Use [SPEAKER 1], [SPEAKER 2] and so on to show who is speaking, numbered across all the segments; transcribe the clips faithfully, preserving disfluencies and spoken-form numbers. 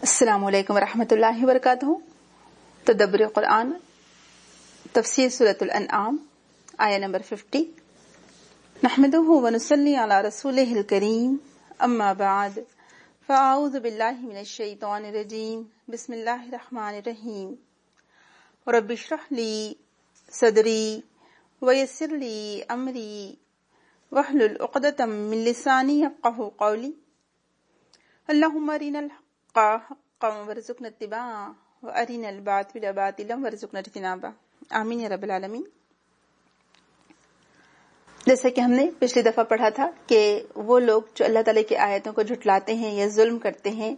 [SPEAKER 1] السلام علیکم ورحمۃ اللہ وبرکاتہ۔ تدبر قرآن، تفسیر سورۃ الانعام، آیہ نمبر ففٹی۔ نحمده ونصلی علی رسولہ الکریم، اما بعد فاعوذ باللہ من الشیطان الرجیم، بسم اللہ الرحمن الرحیم۔ رب اشرح لی صدری ویسر لی امری واحلل عقدۃ من لسانی یفقہوا قولی۔ اللہم ارنا الحق حقا وارزقنا اتباعه وارنا الباطل باطلا وارزقنا اجتنابه، آمین یا رب العالمین۔ جیسا کہ ہم نے پچھلی دفعہ پڑھا تھا کہ وہ لوگ جو اللہ تعالیٰ کی آیتوں کو جھٹلاتے ہیں یا ظلم کرتے ہیں،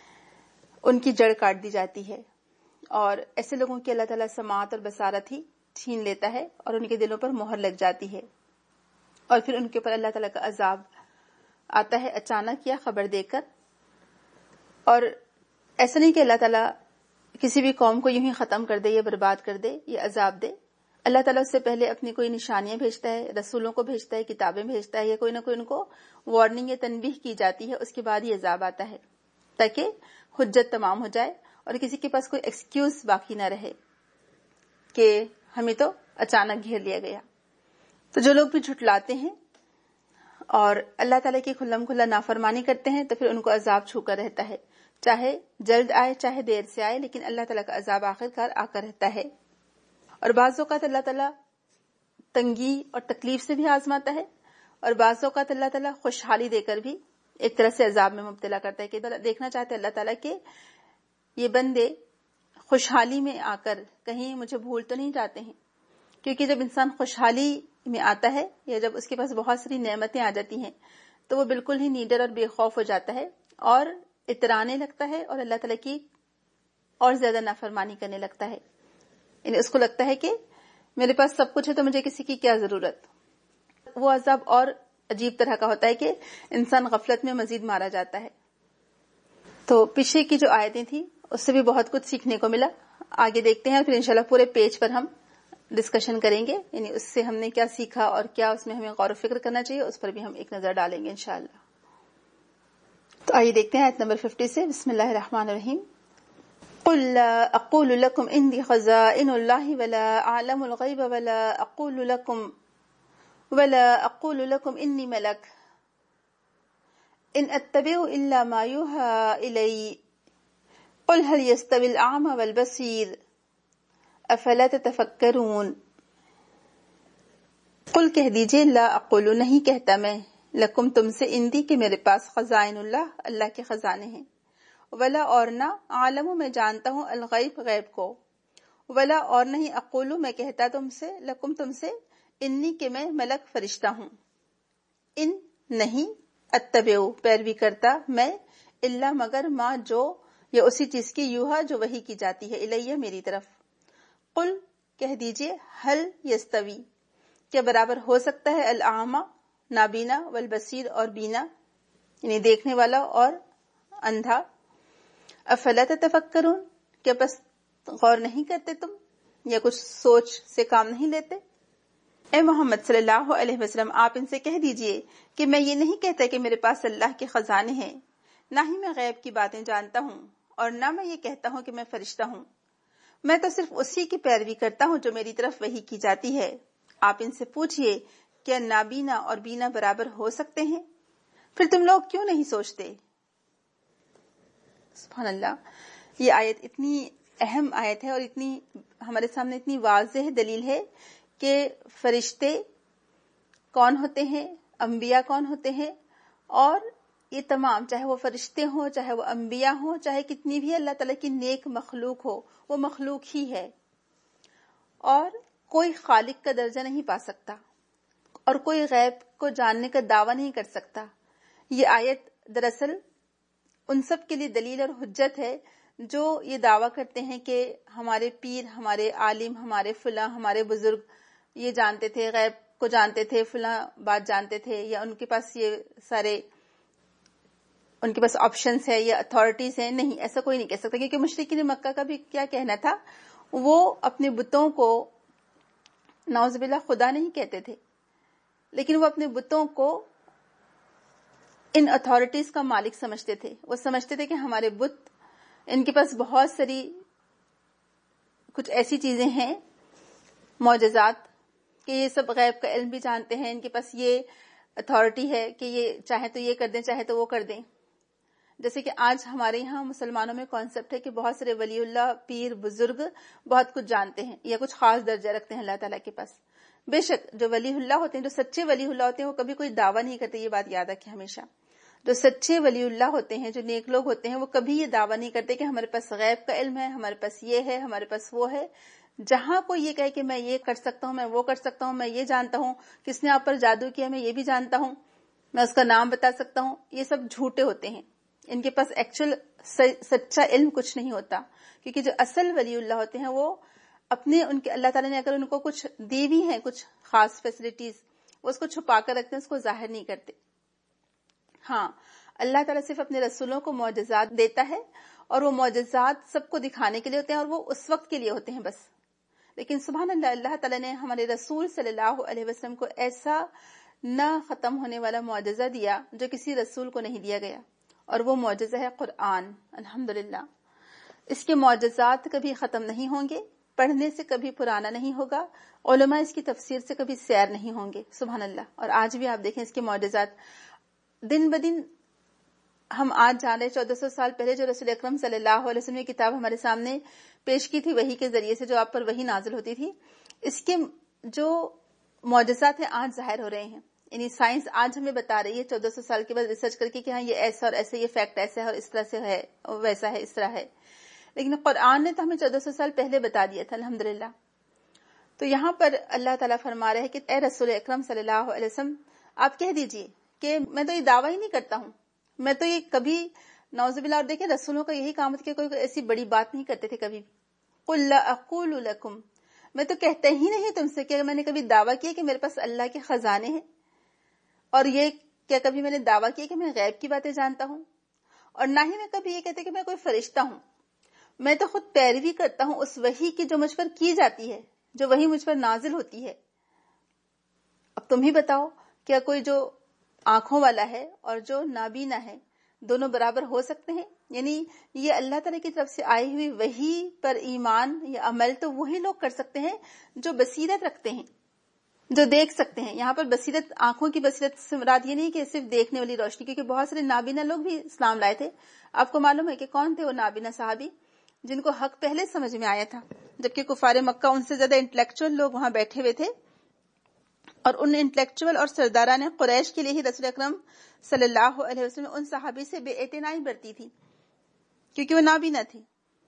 [SPEAKER 1] ان کی جڑ کاٹ دی جاتی ہے، اور ایسے لوگوں کی اللہ تعالیٰ سماعت اور بصارت ہی چھین لیتا ہے اور ان کے دلوں پر مہر لگ جاتی ہے، اور پھر ان کے اوپر اللہ تعالیٰ کا عذاب آتا ہے اچانک یا خبر دے کر۔ اور ایسا نہیں کہ اللہ تعالیٰ کسی بھی قوم کو یوں ہی ختم کر دے یا برباد کر دے یا عذاب دے۔ اللہ تعالیٰ اس سے پہلے اپنی کوئی نشانیاں بھیجتا ہے، رسولوں کو بھیجتا ہے، کتابیں بھیجتا ہے، یا کوئی نہ کوئی ان کو وارننگ یا تنبیہ کی جاتی ہے، اس کے بعد ہی عذاب آتا ہے، تاکہ حجت تمام ہو جائے اور کسی کے پاس کوئی ایکسکیوز باقی نہ رہے کہ ہمیں تو اچانک گھیر لیا گیا۔ تو جو لوگ بھی جھٹلاتے ہیں اور اللہ تعالیٰ کی کھلم کھلا نافرمانی کرتے ہیں، تو پھر ان کو عذاب چھو کر رہتا ہے، چاہے جلد آئے چاہے دیر سے آئے، لیکن اللہ تعالیٰ کا عذاب آخر کار آ کر رہتا ہے۔ اور بعض اوقات اللہ تعالیٰ تنگی اور تکلیف سے بھی آزماتا ہے، اور بعض اوقات اللہ تعالیٰ خوشحالی دے کر بھی ایک طرح سے عذاب میں مبتلا کرتا ہے، کہ دیکھنا چاہتے اللہ تعالیٰ کہ یہ بندے خوشحالی میں آ کر کہیں مجھے بھول تو نہیں جاتے ہیں، کیونکہ جب انسان خوشحالی میں آتا ہے یا جب اس کے پاس بہت ساری نعمتیں آ جاتی ہیں تو وہ بالکل ہی نیڈر اور بے خوف ہو جاتا ہے اور اترانے لگتا ہے اور اللہ تعالیٰ کی اور زیادہ نافرمانی کرنے لگتا ہے۔ یعنی اس کو لگتا ہے کہ میرے پاس سب کچھ ہے تو مجھے کسی کی کیا ضرورت۔ وہ عذاب اور عجیب طرح کا ہوتا ہے کہ انسان غفلت میں مزید مارا جاتا ہے۔ تو پیچھے کی جو آیتیں تھیں اس سے بھی بہت کچھ سیکھنے کو ملا، آگے دیکھتے ہیں، پھر انشاءاللہ پورے پیج پر ہم ڈسکشن کریں گے، یعنی اس سے ہم نے کیا سیکھا اور کیا اس میں ہمیں غور و فکر کرنا چاہیے، اس پر بھی ہم ایک نظر ڈالیں گے انشاءاللہ۔ تو آئیے دیکھتے ہیں آیت نمبر ففٹی سے، بسم اللہ الرحمن الرحیم۔ قل لا اقول لكم عندي خزائن الله ولا اعلم الغيب ولا اقول لكم ولا اقول لكم اني ملك ان اتبع الا ما يوحى الي قل هل يستوي الاعمى والبصير افلا تتفکرون۔ قل کہہ دیجئے، لا اقول نہیں کہتا میں، لکم تم سے، اندی کہ میرے پاس، خزائن اللہ اللہ کے خزانے ہیں، ولا اور نہ، عالم میں جانتا ہوں، الغیب غیب کو، ولا اور نہیں، اقول میں کہتا تم سے، لکم تم سے، انی کہ میں ملک فرشتہ ہوں، ان نہیں، اتبع پیروی کرتا میں، الا مگر ما جو یا اسی چیز کی، یوہا جو وحی کی جاتی ہے، الیہ میری طرف۔ قل کہہ دیجئے، حل یستوی کیا برابر ہو سکتا ہے، الاعمى نابینا، والبصیر اور بینا یعنی دیکھنے والا اور اندھا، افلا تتفکرون کیا بس غور نہیں کرتے تم یا کچھ سوچ سے کام نہیں لیتے۔ اے محمد صلی اللہ علیہ وسلم، آپ ان سے کہہ دیجئے کہ میں یہ نہیں کہتا کہ میرے پاس اللہ کے خزانے ہیں، نہ ہی میں غیب کی باتیں جانتا ہوں، اور نہ میں یہ کہتا ہوں کہ میں فرشتہ ہوں، میں تو صرف اسی کی پیروی کرتا ہوں جو میری طرف وحی کی جاتی ہے۔ آپ ان سے پوچھئے، کیا نابینا اور بینا برابر ہو سکتے ہیں؟ پھر تم لوگ کیوں نہیں سوچتے؟ سبحان اللہ، یہ آیت اتنی اہم آیت ہے اور اتنی ہمارے سامنے اتنی واضح دلیل ہے کہ فرشتے کون ہوتے ہیں، انبیاء کون ہوتے ہیں، اور یہ تمام، چاہے وہ فرشتے ہوں، چاہے وہ انبیاء ہوں، چاہے کتنی بھی اللہ تعالیٰ کی نیک مخلوق ہو، وہ مخلوق ہی ہے، اور کوئی خالق کا درجہ نہیں پا سکتا، اور کوئی غیب کو جاننے کا دعویٰ نہیں کر سکتا۔ یہ آیت دراصل ان سب کے لیے دلیل اور حجت ہے جو یہ دعویٰ کرتے ہیں کہ ہمارے پیر، ہمارے عالم، ہمارے فلاں، ہمارے بزرگ یہ جانتے تھے، غیب کو جانتے تھے، فلاں بات جانتے تھے، یا ان کے پاس یہ سارے ان کے پاس آپشنز ہے یا اتھارٹیز ہیں۔ نہیں، ایسا کوئی نہیں کہہ سکتا، کیونکہ مشرکین مکہ کا بھی کیا کہنا تھا، وہ اپنے بتوں کو نعوذ باللہ خدا نہیں کہتے تھے، لیکن وہ اپنے بتوں کو ان اتھارٹیز کا مالک سمجھتے تھے۔ وہ سمجھتے تھے کہ ہمارے بت ان کے پاس بہت ساری کچھ ایسی چیزیں ہیں، معجزات، کہ یہ سب غیب کا علم بھی جانتے ہیں. ان کے پاس یہ اتھارٹی ہے کہ یہ چاہے تو یہ کر دیں، چاہے تو وہ کر دیں. جیسے کہ آج ہمارے یہاں مسلمانوں میں کانسیپٹ ہے کہ بہت سارے ولی اللہ، پیر، بزرگ بہت کچھ جانتے ہیں یا کچھ خاص درجہ رکھتے ہیں اللہ تعالیٰ کے پاس. بے شک جو ولی اللہ ہوتے ہیں، جو سچے ولی اللہ ہوتے ہیں، وہ کبھی کوئی دعویٰ نہیں کرتے. یہ بات یاد رکھیں ہمیشہ. جو سچے ولی اللہ ہوتے ہیں، جو نیک لوگ ہوتے ہیں، وہ کبھی یہ دعویٰ نہیں کرتے کہ ہمارے پاس غیب کا علم ہے، ہمارے پاس یہ ہے، ہمارے پاس وہ ہے. جہاں کوئی یہ کہے کہ میں یہ کر سکتا ہوں، میں وہ کر سکتا ہوں، میں یہ جانتا ہوں، کس نے آپ پر جادو کیا میں یہ بھی جانتا ہوں، میں اس کا نام بتا سکتا ہوں، یہ سب جھوٹے ہوتے ہیں. ان کے پاس ایکچوئل سچا علم کچھ نہیں ہوتا. کیونکہ جو اصل ولی اللہ ہوتے ہیں وہ اپنے ان کے اللہ تعالیٰ نے اگر ان کو کچھ دی بھی ہیں، کچھ خاص فیسلٹیز، وہ اس کو چھپا کر رکھتے ہیں، اس کو ظاہر نہیں کرتے. ہاں، اللہ تعالیٰ صرف اپنے رسولوں کو معجزات دیتا ہے، اور وہ معجزات سب کو دکھانے کے لیے ہوتے ہیں، اور وہ اس وقت کے لیے ہوتے ہیں بس. لیکن سبحان اللہ، اللہ تعالیٰ نے ہمارے رسول صلی اللہ علیہ وسلم کو ایسا نہ ختم ہونے والا معجزہ دیا جو کسی رسول کو نہیں دیا گیا، اور وہ معجزہ ہے قرآن. الحمدللہ اس کے معجزات کبھی ختم نہیں ہوں گے، پڑھنے سے کبھی پرانا نہیں ہوگا، علماء اس کی تفسیر سے کبھی سیر نہیں ہوں گے. سبحان اللہ. اور آج بھی آپ دیکھیں اس کے معجزات دن بدن ہم آج جان رہے. چودہ سو سال پہلے جو رسول اکرم صلی اللہ علیہ وسلم کی کتاب ہمارے سامنے پیش کی تھی وحی کے ذریعے سے، جو آپ پر وحی نازل ہوتی تھی، اس کے جو معجزات ہیں آج ظاہر ہو رہے ہیں. یعنی سائنس آج ہمیں بتا رہی ہے چودہ سو سال کے بعد ریسرچ کر کے کہ ہاں یہ ایسا اور ایسا، یہ فیکٹ ایسا ہے اور اس طرح سے ہے، ویسا ہے، اس طرح ہے. لیکن قرآن نے تو ہمیں چودہ سو سال پہلے بتا دیا تھا. الحمدللہ. تو یہاں پر اللہ تعالیٰ فرما رہے ہیں کہ اے رسول اکرم صلی اللہ علیہ وسلم، آپ کہہ دیجئے کہ میں تو یہ دعویٰ ہی نہیں کرتا ہوں، میں تو یہ کبھی نعوذ باللہ. اور دیکھیں رسولوں کا یہی کام تھا کہ کوئی ایسی بڑی بات نہیں کرتے تھے کبھی. قل لا اقول لکم، میں تو کہتا ہی نہیں تم سے کہ میں نے کبھی دعویٰ کیا کہ میرے پاس اللہ کے خزانے ہیں، اور یہ کیا کبھی میں نے دعویٰ کیا کہ میں غیب کی باتیں جانتا ہوں، اور نہ ہی میں کبھی یہ کہتے کہ میں کوئی فرشتہ ہوں. میں تو خود پیروی کرتا ہوں اس وحی کی جو مجھ پر کی جاتی ہے، جو وحی مجھ پر نازل ہوتی ہے. اب تم ہی بتاؤ، کیا کوئی جو آنکھوں والا ہے اور جو نابینا ہے دونوں برابر ہو سکتے ہیں؟ یعنی یہ اللہ تعالیٰ کی طرف سے آئی ہوئی وحی پر ایمان یا عمل تو وہی لوگ کر سکتے ہیں جو بصیرت رکھتے ہیں، جو دیکھ سکتے ہیں. یہاں پر بصیرت، آنکھوں کی بصیرت سے مراد یہ نہیں کہ صرف دیکھنے والی روشنی، کیونکہ بہت سارے نابینا لوگ بھی اسلام لائے تھے. آپ کو معلوم ہے کہ کون تھے وہ نابینا صحابی جن کو حق پہلے سمجھ میں آیا تھا، جبکہ کفار مکہ ان سے زیادہ انٹلیکچوئل لوگ وہاں بیٹھے ہوئے تھے، اور ان انٹلیکچوئل اور سرداران قریش کے لیے ہی رسول اکرم صلی اللہ علیہ وسلم ان صحابی سے بے اعتنائی برتی تھی، کیونکہ وہ نابینا تھے.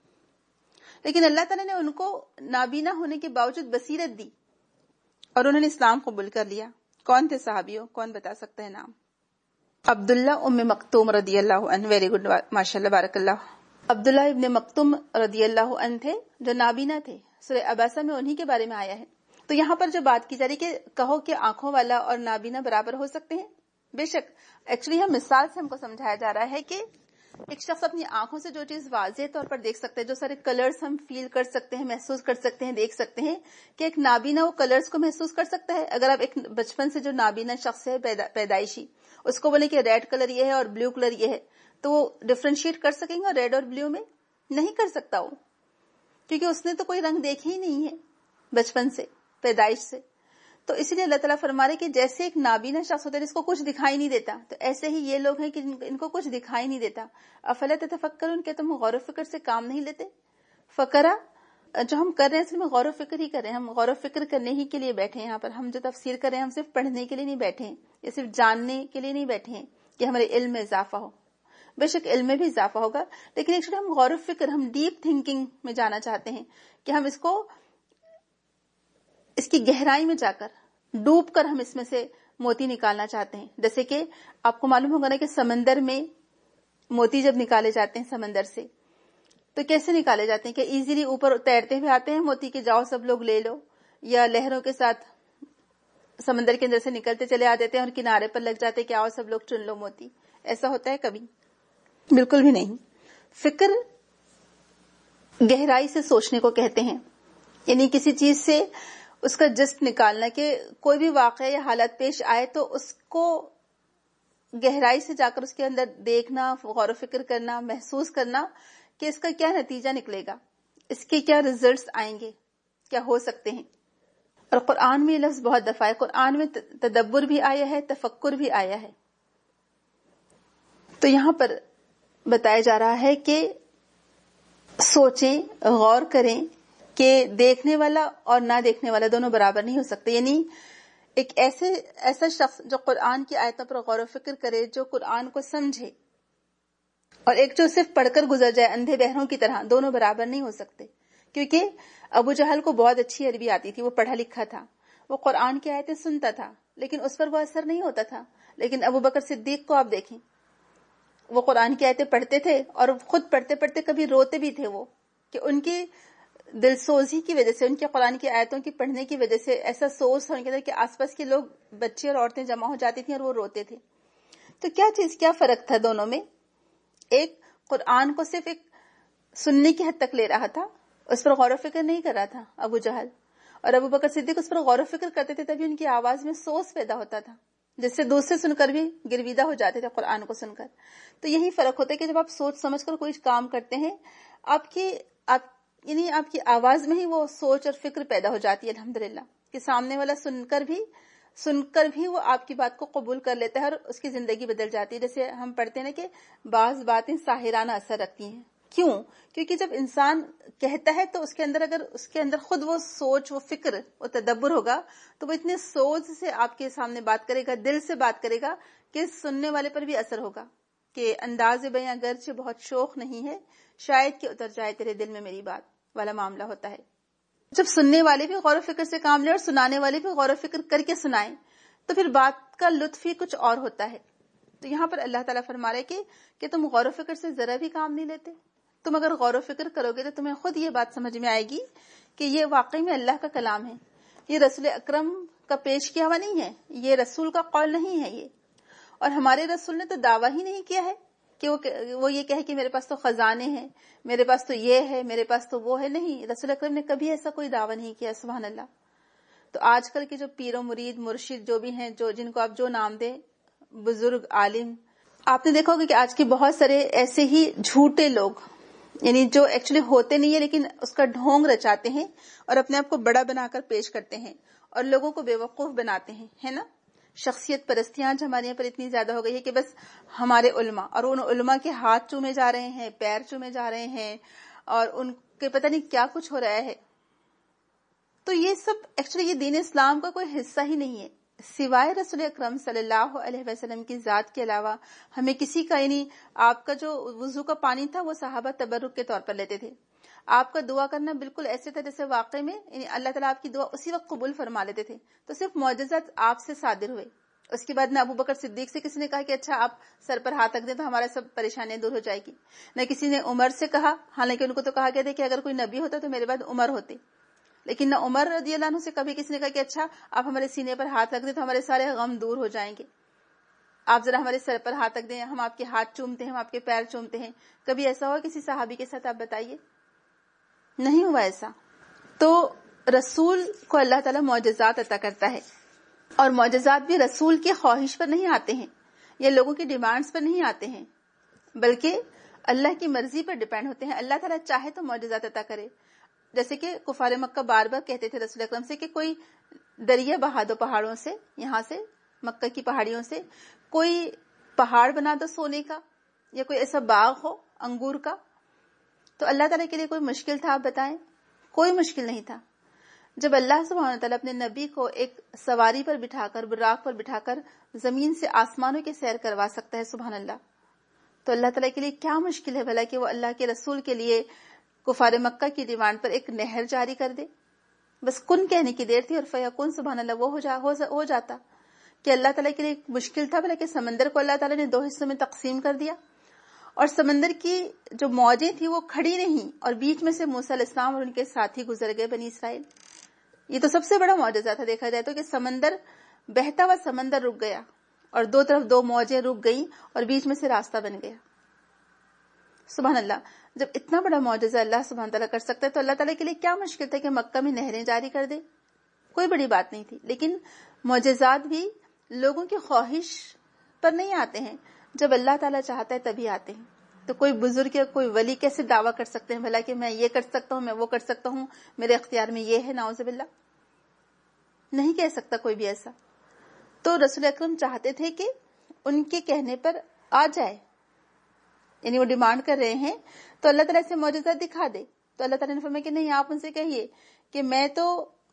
[SPEAKER 1] لیکن اللہ تعالیٰ نے ان کو نابینا ہونے کے باوجود بصیرت دی، اور انہوں نے اسلام قبول کر لیا. کون تھے صحابیوں؟ کون بتا سکتا ہے نام؟ عبداللہ ام مکتوم رضی اللہ عنہ. ویری گڈ، ماشاء اللہ، بارک اللہ. عبداللہ ابن مکتوم رضی اللہ عنہ تھے جو نابینا تھے. سورہ عباسہ میں انہی کے بارے میں آیا ہے. تو یہاں پر جو بات کی جا رہی کہ کہو کہ آنکھوں والا اور نابینا برابر ہو سکتے ہیں، بے شک. ایکچولی ہم مثال سے ہم کو سمجھایا جا رہا ہے کہ ایک شخص اپنی آنکھوں سے جو چیز واضح طور پر دیکھ سکتے ہیں، جو سارے کلرز ہم فیل کر سکتے ہیں، محسوس کر سکتے ہیں، دیکھ سکتے ہیں، کہ ایک نابینا وہ کلرز کو محسوس کر سکتا ہے. اگر آپ ایک بچپن سے جو نابینا شخص ہے پیدائشی، اس کو بولے کہ ریڈ کلر یہ ہے اور بلیو کلر یہ ہے، تو وہ ڈفرینشیٹ کر سکیں گے ریڈ اور بلیو میں؟ نہیں کر سکتا وہ، کیونکہ اس نے تو کوئی رنگ دیکھے ہی نہیں ہے بچپن سے، پیدائش سے. تو اسی لیے اللہ تعالیٰ فرما رہے کہ جیسے ایک نابینا شخص ہوتا ہے جس کو کچھ دکھائی نہیں دیتا، تو ایسے ہی یہ لوگ ہیں کہ ان کو کچھ دکھائی نہیں دیتا. افلا تتفکرون، کہ تم غور و فکر سے کام نہیں لیتے؟ فکرہ جو ہم کر رہے ہیں اصل میں غور و فکر ہی کر رہے ہیں. ہم غور و فکر کرنے ہی کے لیے بیٹھے ہیں یہاں پر. ہم جو تفسیر کر رہے ہیں ہم صرف پڑھنے کے لیے نہیں بیٹھے ہیں، یا صرف جاننے کے لیے نہیں بیٹھے ہیں کہ ہمارے علم میں اضافہ ہو. بے شک علم میں بھی اضافہ ہوگا، لیکن ایکچولی ہم غور و فکر، ہم ڈیپ تھنکنگ میں جانا چاہتے ہیں کہ ہم اس کو، اس کی گہرائی میں جا کر ڈوب کر ہم اس میں سے موتی نکالنا چاہتے ہیں. جیسے کہ آپ کو معلوم ہوگا نا کہ سمندر میں موتی جب نکالے جاتے ہیں سمندر سے، تو کیسے نکالے جاتے ہیں؟ کہ ایزیلی اوپر تیرتے ہوئے آتے ہیں موتی کے، جاؤ سب لوگ لے لو، یا لہروں کے ساتھ سمندر کے اندر سے نکلتے چلے آ جاتے ہیں اور کنارے پر لگ جاتے کہ آؤ سب لوگ چن لو موتی؟ ایسا ہوتا ہے کبھی؟ بالکل بھی نہیں. فکر گہرائی سے سوچنے کو کہتے ہیں، یعنی کسی چیز سے اس کا جسٹ نکالنا، کہ کوئی بھی واقعہ یا حالت پیش آئے تو اس کو گہرائی سے جا کر اس کے اندر دیکھنا، غور و فکر کرنا، محسوس کرنا کہ اس کا کیا نتیجہ نکلے گا، اس کے کیا ریزلٹس آئیں گے، کیا ہو سکتے ہیں. اور قرآن میں یہ لفظ بہت دفعہ ہے، قرآن میں تدبر بھی آیا ہے، تفکر بھی آیا ہے. تو یہاں پر بتایا جا رہا ہے کہ سوچیں، غور کریں کہ دیکھنے والا اور نہ دیکھنے والا دونوں برابر نہیں ہو سکتے. یعنی ایک ایسے ایسا شخص جو قرآن کی آیتوں پر غور و فکر کرے، جو قرآن کو سمجھے، اور ایک جو صرف پڑھ کر گزر جائے اندھے بہروں کی طرح، دونوں برابر نہیں ہو سکتے. کیونکہ ابو جہل کو بہت اچھی عربی آتی تھی، وہ پڑھا لکھا تھا، وہ قرآن کی آیتیں سنتا تھا، لیکن اس پر وہ اثر نہیں ہوتا تھا. لیکن ابو بکر صدیق کو آپ دیکھیں، وہ قرآن کی آیتیں پڑھتے تھے اور خود پڑھتے پڑھتے کبھی روتے بھی تھے، وہ کہ ان کی دل سوزی کی وجہ سے، ان کے قرآن کی آیتوں کی پڑھنے کی وجہ سے ایسا سوز ہونے کے اندر کہ آس پاس کے لوگ، بچے اور عورتیں جمع ہو جاتی تھیں اور وہ روتے تھے. تو کیا چیز، کیا فرق تھا دونوں میں؟ ایک قرآن کو صرف ایک سننے کی حد تک لے رہا تھا، اس پر غور و فکر نہیں کر رہا تھا ابو جہل، اور ابو بکر صدیق اس پر غور و فکر کرتے تھے، تبھی ان کی آواز میں سوز پیدا ہوتا تھا، جس سے دوسرے سن کر بھی گرویدہ ہو جاتے تھے قرآن کو سن کر. تو یہی فرق ہوتا ہے کہ جب آپ سوچ سمجھ کر کوئی کام کرتے ہیں، آپ کی آپ یعنی آپ کی آواز میں ہی وہ سوچ اور فکر پیدا ہو جاتی ہے الحمدللہ، کہ سامنے والا سن کر بھی سن کر بھی وہ آپ کی بات کو قبول کر لیتا ہے اور اس کی زندگی بدل جاتی ہے. جیسے ہم پڑھتے ہیں نا کہ بعض باتیں ساحرانہ اثر رکھتی ہیں. کیوں؟ کیونکہ جب انسان کہتا ہے تو اس کے اندر، اگر اس کے اندر خود وہ سوچ، وہ فکر، وہ تدبر ہوگا تو وہ اتنے سوچ سے آپ کے سامنے بات کرے گا، دل سے بات کرے گا کہ سننے والے پر بھی اثر ہوگا کہ انداز بیاں گرچہ بہت شوق نہیں ہے، شاید کہ اتر جائے تیرے دل میں میری بات والا معاملہ ہوتا ہے. جب سننے والے بھی غور و فکر سے کام لیں اور سنانے والے بھی غور و فکر کر کے سنائیں تو پھر بات کا لطف ہی کچھ اور ہوتا ہے. تو یہاں پر اللہ تعالیٰ فرما رہے کہ کہ تم غور و فکر سے ذرا بھی کام نہیں لیتے. تم اگر غور و فکر کرو گے تو تمہیں خود یہ بات سمجھ میں آئے گی کہ یہ واقعی میں اللہ کا کلام ہے، یہ رسول اکرم کا پیش کیا ہوا نہیں ہے، یہ رسول کا قول نہیں ہے یہ. اور ہمارے رسول نے تو دعویٰ ہی نہیں کیا ہے کہ وہ وہ یہ کہے کہ میرے پاس تو خزانے ہیں، میرے پاس تو یہ ہے، میرے پاس تو وہ ہے. نہیں، رسول اکرم نے کبھی ایسا کوئی دعویٰ نہیں کیا. سبحان اللہ. تو آج کل کے جو پیر و مرید، مرشد جو بھی ہیں، جو جن کو آپ جو نام دیں، بزرگ، عالم، آپ نے دیکھا ہوگا کہ آج کے بہت سارے ایسے ہی جھوٹے لوگ، یعنی جو ایکچولی ہوتے نہیں ہیں لیکن اس کا ڈھونگ رچاتے ہیں اور اپنے آپ کو بڑا بنا کر پیش کرتے ہیں اور لوگوں کو بے وقوف بناتے ہیں، ہے نا. شخصیت پرستیاں آج ہمارے یہاں پر اتنی زیادہ ہو گئی ہے کہ بس ہمارے علماء، اور ان علماء کے ہاتھ چومے جا رہے ہیں، پیر چومے جا رہے ہیں، اور ان کے پتہ نہیں کیا کچھ ہو رہا ہے. تو یہ سب ایکچولی یہ دین اسلام کا کوئی حصہ ہی نہیں ہے. سوائے رسول اکرم صلی اللہ علیہ وسلم کی ذات کے علاوہ ہمیں کسی کا، یعنی آپ کا جو وضو کا پانی تھا وہ صحابہ تبرک کے طور پر لیتے تھے. آپ کا دعا کرنا بالکل ایسے تھا جیسے واقعی میں یعنی اللہ تعالیٰ آپ کی دعا اسی وقت قبول فرما لیتے تھے. تو صرف معجزات آپ سے صادر ہوئے. اس کے بعد نہ ابو بکر صدیق سے کسی نے کہا کہ اچھا آپ سر پر ہاتھ رکھ دیں تو ہمارا سب پریشانیاں دور ہو جائے گی. نہ کسی نے عمر سے کہا، حالانکہ ان کو تو کہا گیا تھا کہ اگر کوئی نبی ہوتا تو میرے بعد عمر ہوتے. لیکن نہ عمر رضی اللہ عنہ سے کبھی کسی نے کہا کہ اچھا آپ ہمارے سینے پر ہاتھ رکھ دیں تو ہمارے سارے غم دور ہو جائیں گے، آپ ذرا ہمارے سر پر ہاتھ رکھ دیں، ہم آپ کے ہاتھ چومتے ہیں، ہم آپ کے پیر چومتے ہیں. کبھی ایسا ہوا کسی صحابی کے ساتھ؟ آپ بتائیے، نہیں ہوا ایسا. تو رسول کو اللہ تعالیٰ معجزات عطا کرتا ہے، اور معجزات بھی رسول کی خواہش پر نہیں آتے ہیں یا لوگوں کی ڈیمانڈز پر نہیں آتے ہیں، بلکہ اللہ کی مرضی پر ڈیپینڈ ہوتے ہیں. اللہ تعالیٰ چاہے تو معجزات عطا کرے. جیسے کہ کفار مکہ بار بار کہتے تھے رسول اکرم سے کہ کوئی دریا بہا دو پہاڑوں سے، یہاں سے مکہ کی پہاڑیوں سے کوئی پہاڑ بنا دو سونے کا، یا کوئی ایسا باغ ہو انگور کا. تو اللہ تعالیٰ کے لیے کوئی مشکل تھا؟ آپ بتائیں، کوئی مشکل نہیں تھا. جب اللہ سبحانہ تعالیٰ اپنے نبی کو ایک سواری پر بٹھا کر، براق پر بٹھا کر زمین سے آسمانوں کے سیر کروا سکتا ہے، سبحان اللہ، تو اللہ تعالیٰ کے لیے کیا مشکل ہے بھلا کہ وہ اللہ کے رسول کے لیے کفار مکہ کی ڈیمانڈ پر ایک نہر جاری کر دے. بس کن کہنے کی دیر تھی اور فیکون، سبحان اللہ، وہ ہو, جا, ہو, ہو جاتا. کہ اللہ تعالیٰ کے لیے مشکل تھا بھلا کہ سمندر کو اللہ تعالیٰ نے دو حصوں میں تقسیم کر دیا اور سمندر کی جو موجیں تھی وہ کھڑی نہیں اور بیچ میں سے موسیٰ علیہ السلام اور ان کے ساتھی گزر گئے بنی اسرائیل. یہ تو سب سے بڑا معجزہ تھا دیکھا جائے تو، کہ سمندر بہتا ہوا سمندر رک گیا اور دو طرف دو موجیں رک گئیں اور بیچ میں سے راستہ بن گیا. سبحان اللہ. جب اتنا بڑا معجزہ اللہ سبحانہ تعالیٰ کر سکتا ہے تو اللہ تعالیٰ کے لیے کیا مشکل تھا کہ مکہ میں نہریں جاری کر دے؟ کوئی بڑی بات نہیں تھی. لیکن معجزات بھی لوگوں کی خواہش پر نہیں آتے ہیں، جب اللہ تعالیٰ چاہتا ہے تبھی آتے ہیں. تو کوئی بزرگ یا کوئی ولی کیسے دعویٰ کر سکتے ہیں بھلا کہ میں یہ کر سکتا ہوں، میں وہ کر سکتا ہوں، میرے اختیار میں یہ ہے؟ نعوذ باللہ، نہیں کہہ سکتا کوئی بھی ایسا. تو رسول اکرم چاہتے تھے کہ ان کے کہنے پر آ جائے، یعنی وہ ڈیمانڈ کر رہے ہیں تو اللہ تعالیٰ سے معجزہ دکھا دے. تو اللہ تعالیٰ نے فرمایا کہ نہیں، آپ ان سے کہیے کہ میں تو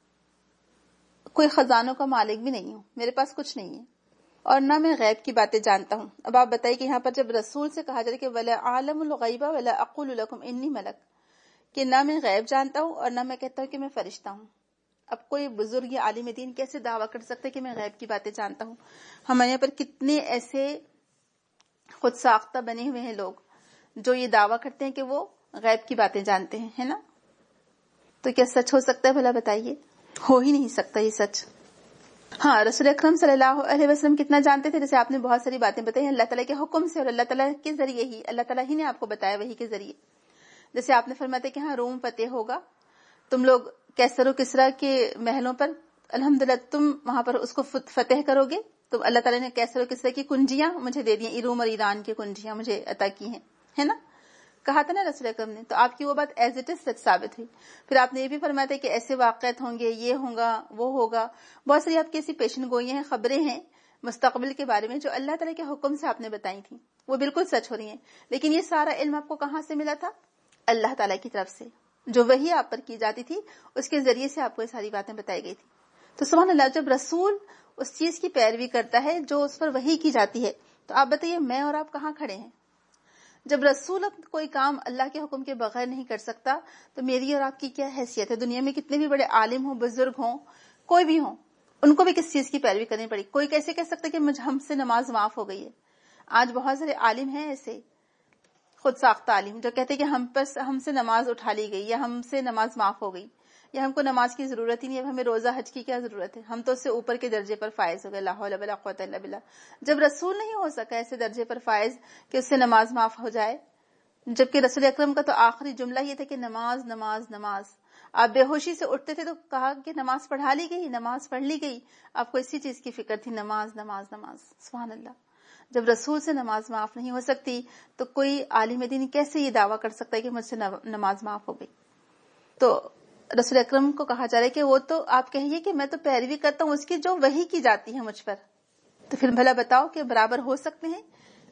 [SPEAKER 1] کوئی خزانوں کا مالک بھی نہیں ہوں، میرے پاس کچھ نہیں ہے، اور نہ میں غیب کی باتیں جانتا ہوں. اب آپ بتائیے کہ یہاں پر جب رسول سے کہا جائے کہ ولا عالم الغیب ولا اقول لکم انی ملک، کہ نہ میں غیب جانتا ہوں اور نہ میں کہتا ہوں کہ میں فرشتہ ہوں. اب کوئی بزرگ یا عالم دین کیسے دعویٰ کر سکتے کہ میں غیب کی باتیں جانتا ہوں؟ ہمارے یہاں پر کتنے ایسے خود ساختہ بنے ہوئے ہیں لوگ جو یہ دعویٰ کرتے ہیں کہ وہ غیب کی باتیں جانتے ہیں، ہے نا؟ تو کیا سچ ہو سکتا ہے بھلا بتائیے؟ ہو ہی نہیں سکتا یہ سچ. ہاں، رسول اکرم صلی اللہ علیہ وسلم کتنا جانتے تھے؟ جیسے آپ نے بہت ساری باتیں بتائی ہیں اللہ تعالیٰ کے حکم سے اور اللہ تعالیٰ کے ذریعے ہی، اللہ تعالیٰ ہی نے آپ کو بتایا وحی کے ذریعے. جیسے آپ نے فرمایا تھا کہ ہاں روم فتح ہوگا، تم لوگ کیسر و کسرا کے محلوں پر الحمدللہ تم وہاں پر اس کو فتح کرو گے. تو اللہ تعالیٰ نے کیسر و کسرا کی کنجیاں مجھے دے دی، روم اور ایران کی کنجیاں مجھے عطا کی ہیں، ہے نا؟ کہا تھا نا رسول اکرم نے. تو آپ کی وہ بات ایز اٹ از سچ ثابت ہوئی. پھر آپ نے یہ بھی فرمایا تھا کہ ایسے واقعات ہوں گے، یہ ہوگا، وہ ہوگا. بہت ساری آپ کی ایسی پیشن گوئیاں ہیں، خبریں ہیں مستقبل کے بارے میں جو اللہ تعالیٰ کے حکم سے آپ نے بتائی تھیں، وہ بالکل سچ ہو رہی ہیں. لیکن یہ سارا علم آپ کو کہاں سے ملا تھا؟ اللہ تعالیٰ کی طرف سے. جو وحی آپ پر کی جاتی تھی اس کے ذریعے سے آپ کو یہ ساری باتیں بتائی گئی تھی. تو سبحان اللہ، جب رسول اس چیز کی پیروی کرتا ہے جو اس پر وحی کی جاتی ہے، تو آپ بتائیے میں اور آپ کہاں کھڑے ہیں؟ جب رسول کوئی کام اللہ کے حکم کے بغیر نہیں کر سکتا تو میری اور آپ کی کیا حیثیت ہے؟ دنیا میں کتنے بھی بڑے عالم ہوں، بزرگ ہوں، کوئی بھی ہوں، ان کو بھی کس چیز کی پیروی کرنی پڑی؟ کوئی کیسے کہہ سکتا کہ مجھ ہم سے نماز معاف ہو گئی ہے؟ آج بہت سارے عالم ہیں ایسے خود ساختہ عالم جو کہتے کہ ہم پر ہم سے نماز اٹھا لی گئی، یا ہم سے نماز معاف ہو گئی، یا ہم کو نماز کی ضرورت ہی نہیں ہے، ہمیں روزہ حج کی کیا ضرورت ہے، ہم تو اس سے اوپر کے درجے پر فائز ہو گئے. لا حول ولا قوت الا باللہ. جب رسول نہیں ہو سکا ایسے درجے پر فائز کہ اس سے نماز معاف ہو جائے، جبکہ رسول اکرم کا تو آخری جملہ یہ تھا کہ نماز نماز نماز. آپ بے ہوشی سے اٹھتے تھے تو کہا کہ نماز پڑھا لی گئی، نماز پڑھ لی گئی. آپ کو اسی چیز کی فکر تھی، نماز نماز نماز. سبحان اللہ. جب رسول سے نماز معاف نہیں ہو سکتی تو کوئی عالم دین کیسے یہ دعویٰ کر سکتا ہے کہ مجھ سے نماز معاف ہو گئی؟ تو رسول اکرم کو کہا جا رہا ہے کہ وہ تو آپ کہیے کہ میں تو پیروی کرتا ہوں اس کی جو وحی کی جاتی ہے مجھ پر. تو پھر بھلا بتاؤ کہ برابر ہو سکتے ہیں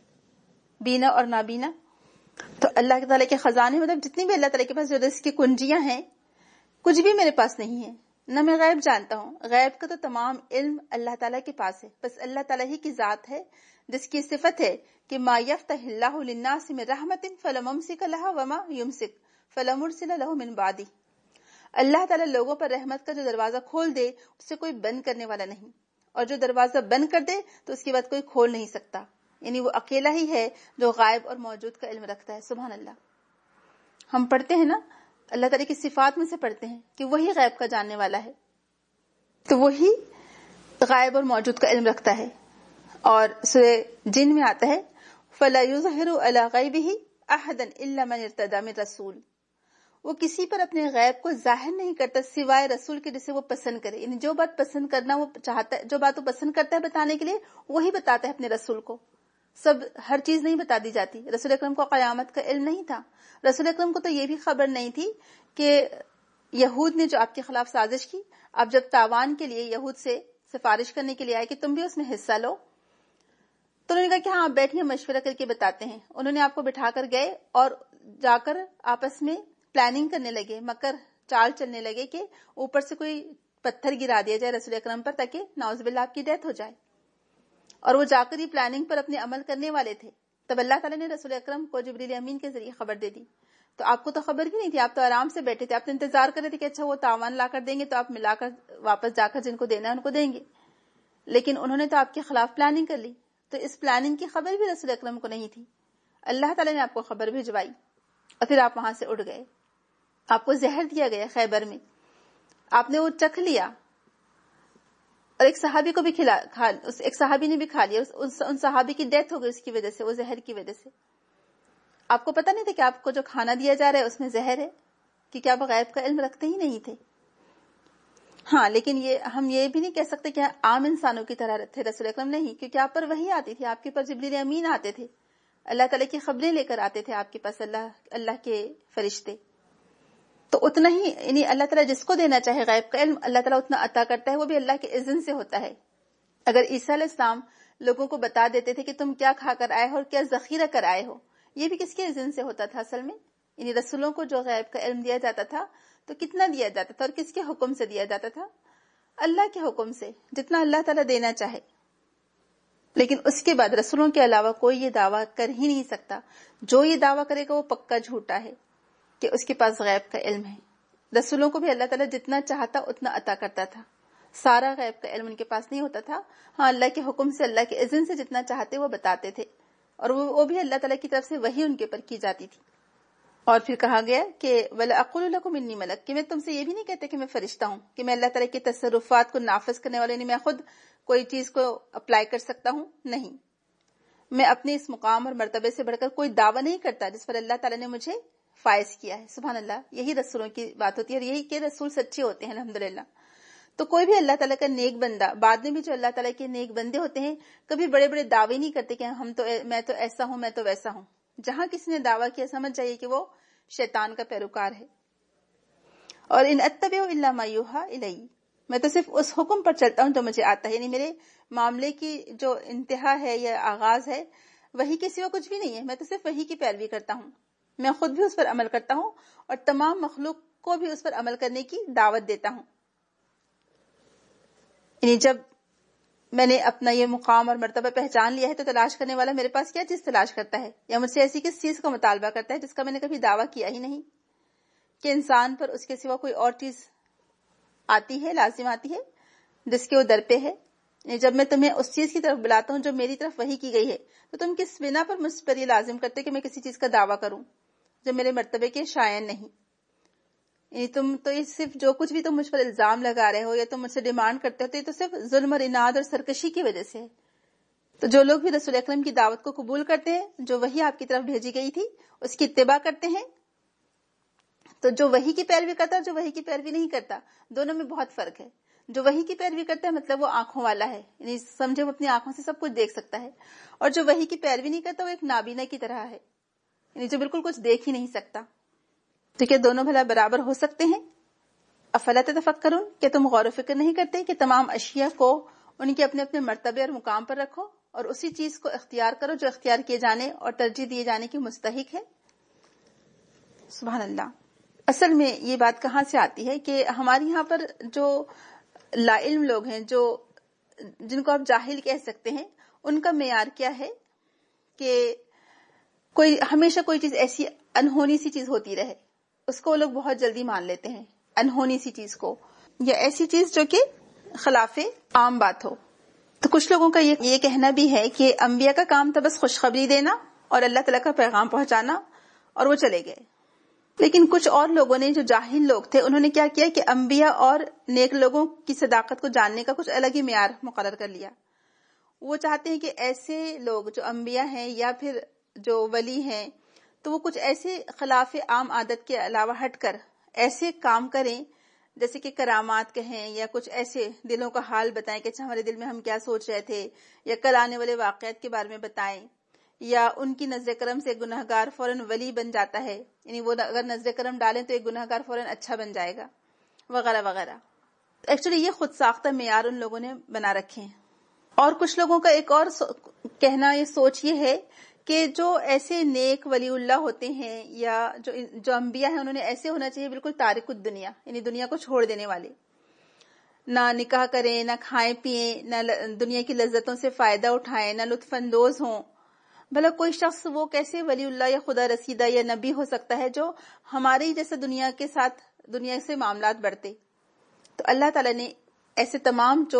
[SPEAKER 1] بینا اور نابینا؟ تو اللہ تعالیٰ کے خزانے، مطلب جتنی بھی اللہ تعالیٰ کے پاس جو رزق کی کنجیاں ہیں، کچھ بھی میرے پاس نہیں ہے. نہ میں غیب جانتا ہوں، غیب کا تو تمام علم اللہ تعالیٰ کے پاس ہے. بس اللہ تعالیٰ ہی کی ذات ہے جس کی صفت ہے کہ ما یفتح اللہ للناس من رحمت فلا ممسک لها وما یمسک فلا مرسل له من بعدہ. اللہ تعالیٰ لوگوں پر رحمت کا جو دروازہ کھول دے اسے کوئی بند کرنے والا نہیں، اور جو دروازہ بند کر دے تو اس کے بعد کوئی کھول نہیں سکتا. یعنی وہ اکیلا ہی ہے جو غائب اور موجود کا علم رکھتا ہے. سبحان اللہ. ہم پڑھتے ہیں نا اللہ تعالیٰ کی صفات میں سے پڑھتے ہیں کہ وہی غیب کا جاننے والا ہے، تو وہی غائب اور موجود کا علم رکھتا ہے. اور سورہ جن میں آتا ہے فَلَا يُظْهِرُ عَلَى غَيْبِهِ أَحَدًا إِلَّا مَنِ ارْتَضَىٰ مِن رَسُولٍ. وہ کسی پر اپنے غیب کو ظاہر نہیں کرتا سوائے رسول کے جسے وہ پسند کرے. یعنی جو بات پسند کرنا وہ چاہتا ہے، جو بات وہ پسند کرتا ہے بتانے کے لیے، وہی بتاتا ہے اپنے رسول کو. سب ہر چیز نہیں بتا دی جاتی. رسول اکرم کو قیامت کا علم نہیں تھا. رسول اکرم کو تو یہ بھی خبر نہیں تھی کہ یہود نے جو آپ کے خلاف سازش کی، آپ جب تاوان کے لیے یہود سے سفارش کرنے کے لیے آئے کہ تم بھی اس میں حصہ لو، تو انہوں نے کہا کہ ہاں آپ بیٹھیے، مشورہ کر کے بتاتے ہیں. انہوں نے آپ کو بٹھا کر گئے اور جا کر آپس میں پلاننگ کرنے لگے، مکر چال چلنے لگے کہ اوپر سے کوئی پتھر گرا دیا جائے رسول اکرم پر تاکہ نعوذ باللہ آپ کی ڈیتھ ہو جائے. اور وہ جا کر یہ پلاننگ پر اپنے عمل کرنے والے تھے. تب اللہ تعالیٰ نے رسول اکرم کو جبریل امین کے ذریعے خبر دے دی. تو آپ کو تو خبر بھی نہیں تھی، آپ تو آرام سے بیٹھے تھے، آپ تو انتظار کر رہے تھے کہ اچھا وہ تاوان لا کر دیں گے تو آپ ملا کر واپس جا کر جن کو دینا ہے ان کو دیں گے. لیکن انہوں نے تو آپ کے خلاف پلاننگ کر لی. تو اس پلاننگ کی خبر بھی رسول اکرم کو نہیں تھی. اللہ تعالیٰ نے آپ کو خبر بھجوائی اور پھر آپ وہاں سے اٹھ گئے. آپ کو زہر دیا گیا خیبر میں، آپ نے وہ چکھ لیا اور ایک صحابی کو بھی کھلا کھا ایک صحابی نے بھی کھا لیا. ان صحابی کی ڈیتھ ہو گئی اس کی وجہ سے، وہ زہر کی وجہ سے. آپ کو پتہ نہیں تھا کہ آپ کو جو کھانا دیا جا رہا ہے اس میں زہر ہے، کیونکہ آپ غیب کا علم رکھتے ہی نہیں تھے. ہاں لیکن یہ ہم یہ بھی نہیں کہہ سکتے کہ عام انسانوں کی طرح تھے رسول اکرم، نہیں، کیونکہ آپ پر وحی آتی تھی، آپ کے پر جبریل امین آتے تھے. اللہ تعالیٰ کی خبریں لے کر آتے تھے آپ کے پاس اللہ اللہ کے فرشتے. تو اتنا ہی یعنی اللہ تعالیٰ جس کو دینا چاہے غیب کا علم اللہ تعالیٰ اتنا عطا کرتا ہے, وہ بھی اللہ کے اذن سے ہوتا ہے. اگر عیسیٰ علیہ السلام لوگوں کو بتا دیتے تھے کہ تم کیا کھا کر آئے ہو اور کیا ذخیرہ کر آئے ہو, یہ بھی کس کے اذن سے ہوتا تھا اصل میں؟ یعنی رسولوں کو جو غیب کا علم دیا جاتا تھا تو کتنا دیا جاتا تھا اور کس کے حکم سے دیا جاتا تھا؟ اللہ کے حکم سے, جتنا اللہ تعالیٰ دینا چاہے. لیکن اس کے بعد رسولوں کے علاوہ کوئی یہ دعویٰ کر ہی نہیں سکتا. جو یہ دعویٰ کرے گا وہ پکا جھوٹا ہے کہ اس کے پاس غیب کا علم ہے. رسولوں کو بھی اللہ تعالیٰ جتنا چاہتا اتنا عطا کرتا تھا. سارا غیب کا علم ان کے پاس نہیں ہوتا تھا. ہاں, اللہ کے حکم سے اللہ کے اذن سے جتنا چاہتے وہ بتاتے تھے, اور وہ بھی اللہ تعالیٰ کی طرف سے وہی ان کے پر کی جاتی تھی. اور پھر کہا گیا کہ وَلَا أَقُولُ لَكُمْ إِنِّي مَلَكٌ, کہ میں تم سے یہ بھی نہیں کہتے کہ میں فرشتہ ہوں, کہ میں اللہ تعالیٰ کے تصرفات کو نافذ کرنے والے نہیں, میں خود کوئی چیز کو اپلائی کر سکتا ہوں, نہیں. میں اپنے اس مقام اور مرتبے سے بڑھ کر کوئی دعویٰ نہیں کرتا جس پر اللہ تعالیٰ نے مجھے فائز کیا ہے. سبحان اللہ, یہی رسولوں کی بات ہوتی ہے, اور یہی کہ رسول سچے ہوتے ہیں الحمدللہ. تو کوئی بھی اللہ تعالیٰ کا نیک بندہ, بعد میں بھی جو اللہ تعالیٰ کے نیک بندے ہوتے ہیں, کبھی بڑے بڑے دعوے نہیں کرتے کہ ہم تو میں تو ایسا ہوں میں تو ویسا ہوں. جہاں کسی نے دعویٰ کیا سمجھ جائیے کہ وہ شیطان کا پیروکار ہے. اور ان اتبع الا ما یوحی الی, میں تو صرف اس حکم پر چلتا ہوں جو مجھے آتا ہے. یعنی میرے معاملے کی جو انتہا ہے یا آغاز ہے وہی کے سوا کچھ بھی نہیں ہے, میں تو صرف وہی کی پیروی کرتا ہوں. میں خود بھی اس پر عمل کرتا ہوں اور تمام مخلوق کو بھی اس پر عمل کرنے کی دعوت دیتا ہوں. یعنی جب میں نے اپنا یہ مقام اور مرتبہ پہچان لیا ہے تو تلاش کرنے والا میرے پاس کیا چیز تلاش کرتا ہے, یا مجھ سے ایسی کس چیز کا مطالبہ کرتا ہے جس کا میں نے کبھی دعویٰ کیا ہی نہیں, کہ انسان پر اس کے سوا کوئی اور چیز آتی ہے, لازم آتی ہے جس کے وہ در پہ ہے. جب میں تمہیں اس چیز کی طرف بلاتا ہوں جو میری طرف وحی کی گئی ہے, تو تم کس بنا پر مجھ پر یہ لازم کرتے کہ میں کسی چیز کا دعویٰ کروں جو میرے مرتبے کے شائن نہیں. یعنی تم تو یہ صرف جو کچھ بھی تم مجھ پر الزام لگا رہے ہو یا تم مجھ سے ڈیمانڈ کرتے ہو, تو صرف ظلم اور اناد اور سرکشی کی وجہ سے ہے. تو جو لوگ بھی رسول اکرم کی دعوت کو قبول کرتے ہیں, جو وحی آپ کی طرف بھیجی گئی تھی اس کی اتباع کرتے ہیں, تو جو وحی کی پیروی کرتا ہے اور جو وحی کی پیروی نہیں کرتا, دونوں میں بہت فرق ہے. جو وحی کی پیروی کرتا ہے مطلب وہ آنکھوں والا ہے, یعنی سمجھے وہ اپنی آنکھوں سے سب کچھ دیکھ سکتا ہے, اور جو وحی کی پیروی نہیں کرتا وہ ایک نابینا کی طرح ہے, یعنی جو بالکل کچھ دیکھ ہی نہیں سکتا. تو کیا دونوں بھلا برابر ہو سکتے ہیں؟ افلا تتفکرون, کہ تم غور و فکر نہیں کرتے کہ تمام اشیاء کو ان کے اپنے اپنے مرتبے اور مقام پر رکھو اور اسی چیز کو اختیار کرو جو اختیار کیے جانے اور ترجیح دیے جانے کی مستحق ہے. سبحان اللہ. اصل میں یہ بات کہاں سے آتی ہے کہ ہمارے یہاں پر جو لا علم لوگ ہیں, جو جن کو آپ جاہل کہہ سکتے ہیں, ان کا معیار کیا ہے کہ کوئی ہمیشہ کوئی چیز ایسی انہونی سی چیز ہوتی رہے, اس کو وہ لوگ بہت جلدی مان لیتے ہیں, انہونی سی چیز کو, یا ایسی چیز جو کہ خلاف عام بات ہو. تو کچھ لوگوں کا یہ یہ کہنا بھی ہے کہ انبیاء کا کام تھا بس خوشخبری دینا اور اللہ تعالیٰ کا پیغام پہنچانا, اور وہ چلے گئے. لیکن کچھ اور لوگوں نے جو جاہل لوگ تھے انہوں نے کیا کیا کہ انبیاء اور نیک لوگوں کی صداقت کو جاننے کا کچھ الگ ہی معیار مقرر کر لیا. وہ چاہتے ہیں کہ ایسے لوگ جو انبیاء ہیں یا پھر جو ولی ہیں, تو وہ کچھ ایسے خلاف عام عادت کے علاوہ ہٹ کر ایسے کام کریں جیسے کہ کرامات کہیں, یا کچھ ایسے دلوں کا حال بتائیں کہ اچھا ہمارے دل میں ہم کیا سوچ رہے تھے, یا کل آنے والے واقعات کے بارے میں بتائیں, یا ان کی نظر کرم سے گناہگار فوراً ولی بن جاتا ہے, یعنی وہ اگر نظر کرم ڈالیں تو ایک گناہگار فوراً اچھا بن جائے گا, وغیرہ وغیرہ. ایکچولی یہ خود ساختہ معیار ان لوگوں نے بنا رکھے ہیں. اور کچھ لوگوں کا ایک اور کہنا, یہ سوچ یہ ہے کہ جو ایسے نیک ولی اللہ ہوتے ہیں یا جو جو انبیاء ہیں, انہوں نے ایسے ہونا چاہیے بالکل تارک الدنیا, یعنی دنیا کو چھوڑ دینے والے, نہ نکاح کریں, نہ کھائیں پیئیں, نہ دنیا کی لذتوں سے فائدہ اٹھائیں, نہ لطف اندوز ہوں. بھلا کوئی شخص وہ کیسے ولی اللہ یا خدا رسیدہ یا نبی ہو سکتا ہے جو ہمارے ہی جیسے دنیا کے ساتھ دنیا سے معاملات بڑھتے. تو اللہ تعالیٰ نے ایسے تمام جو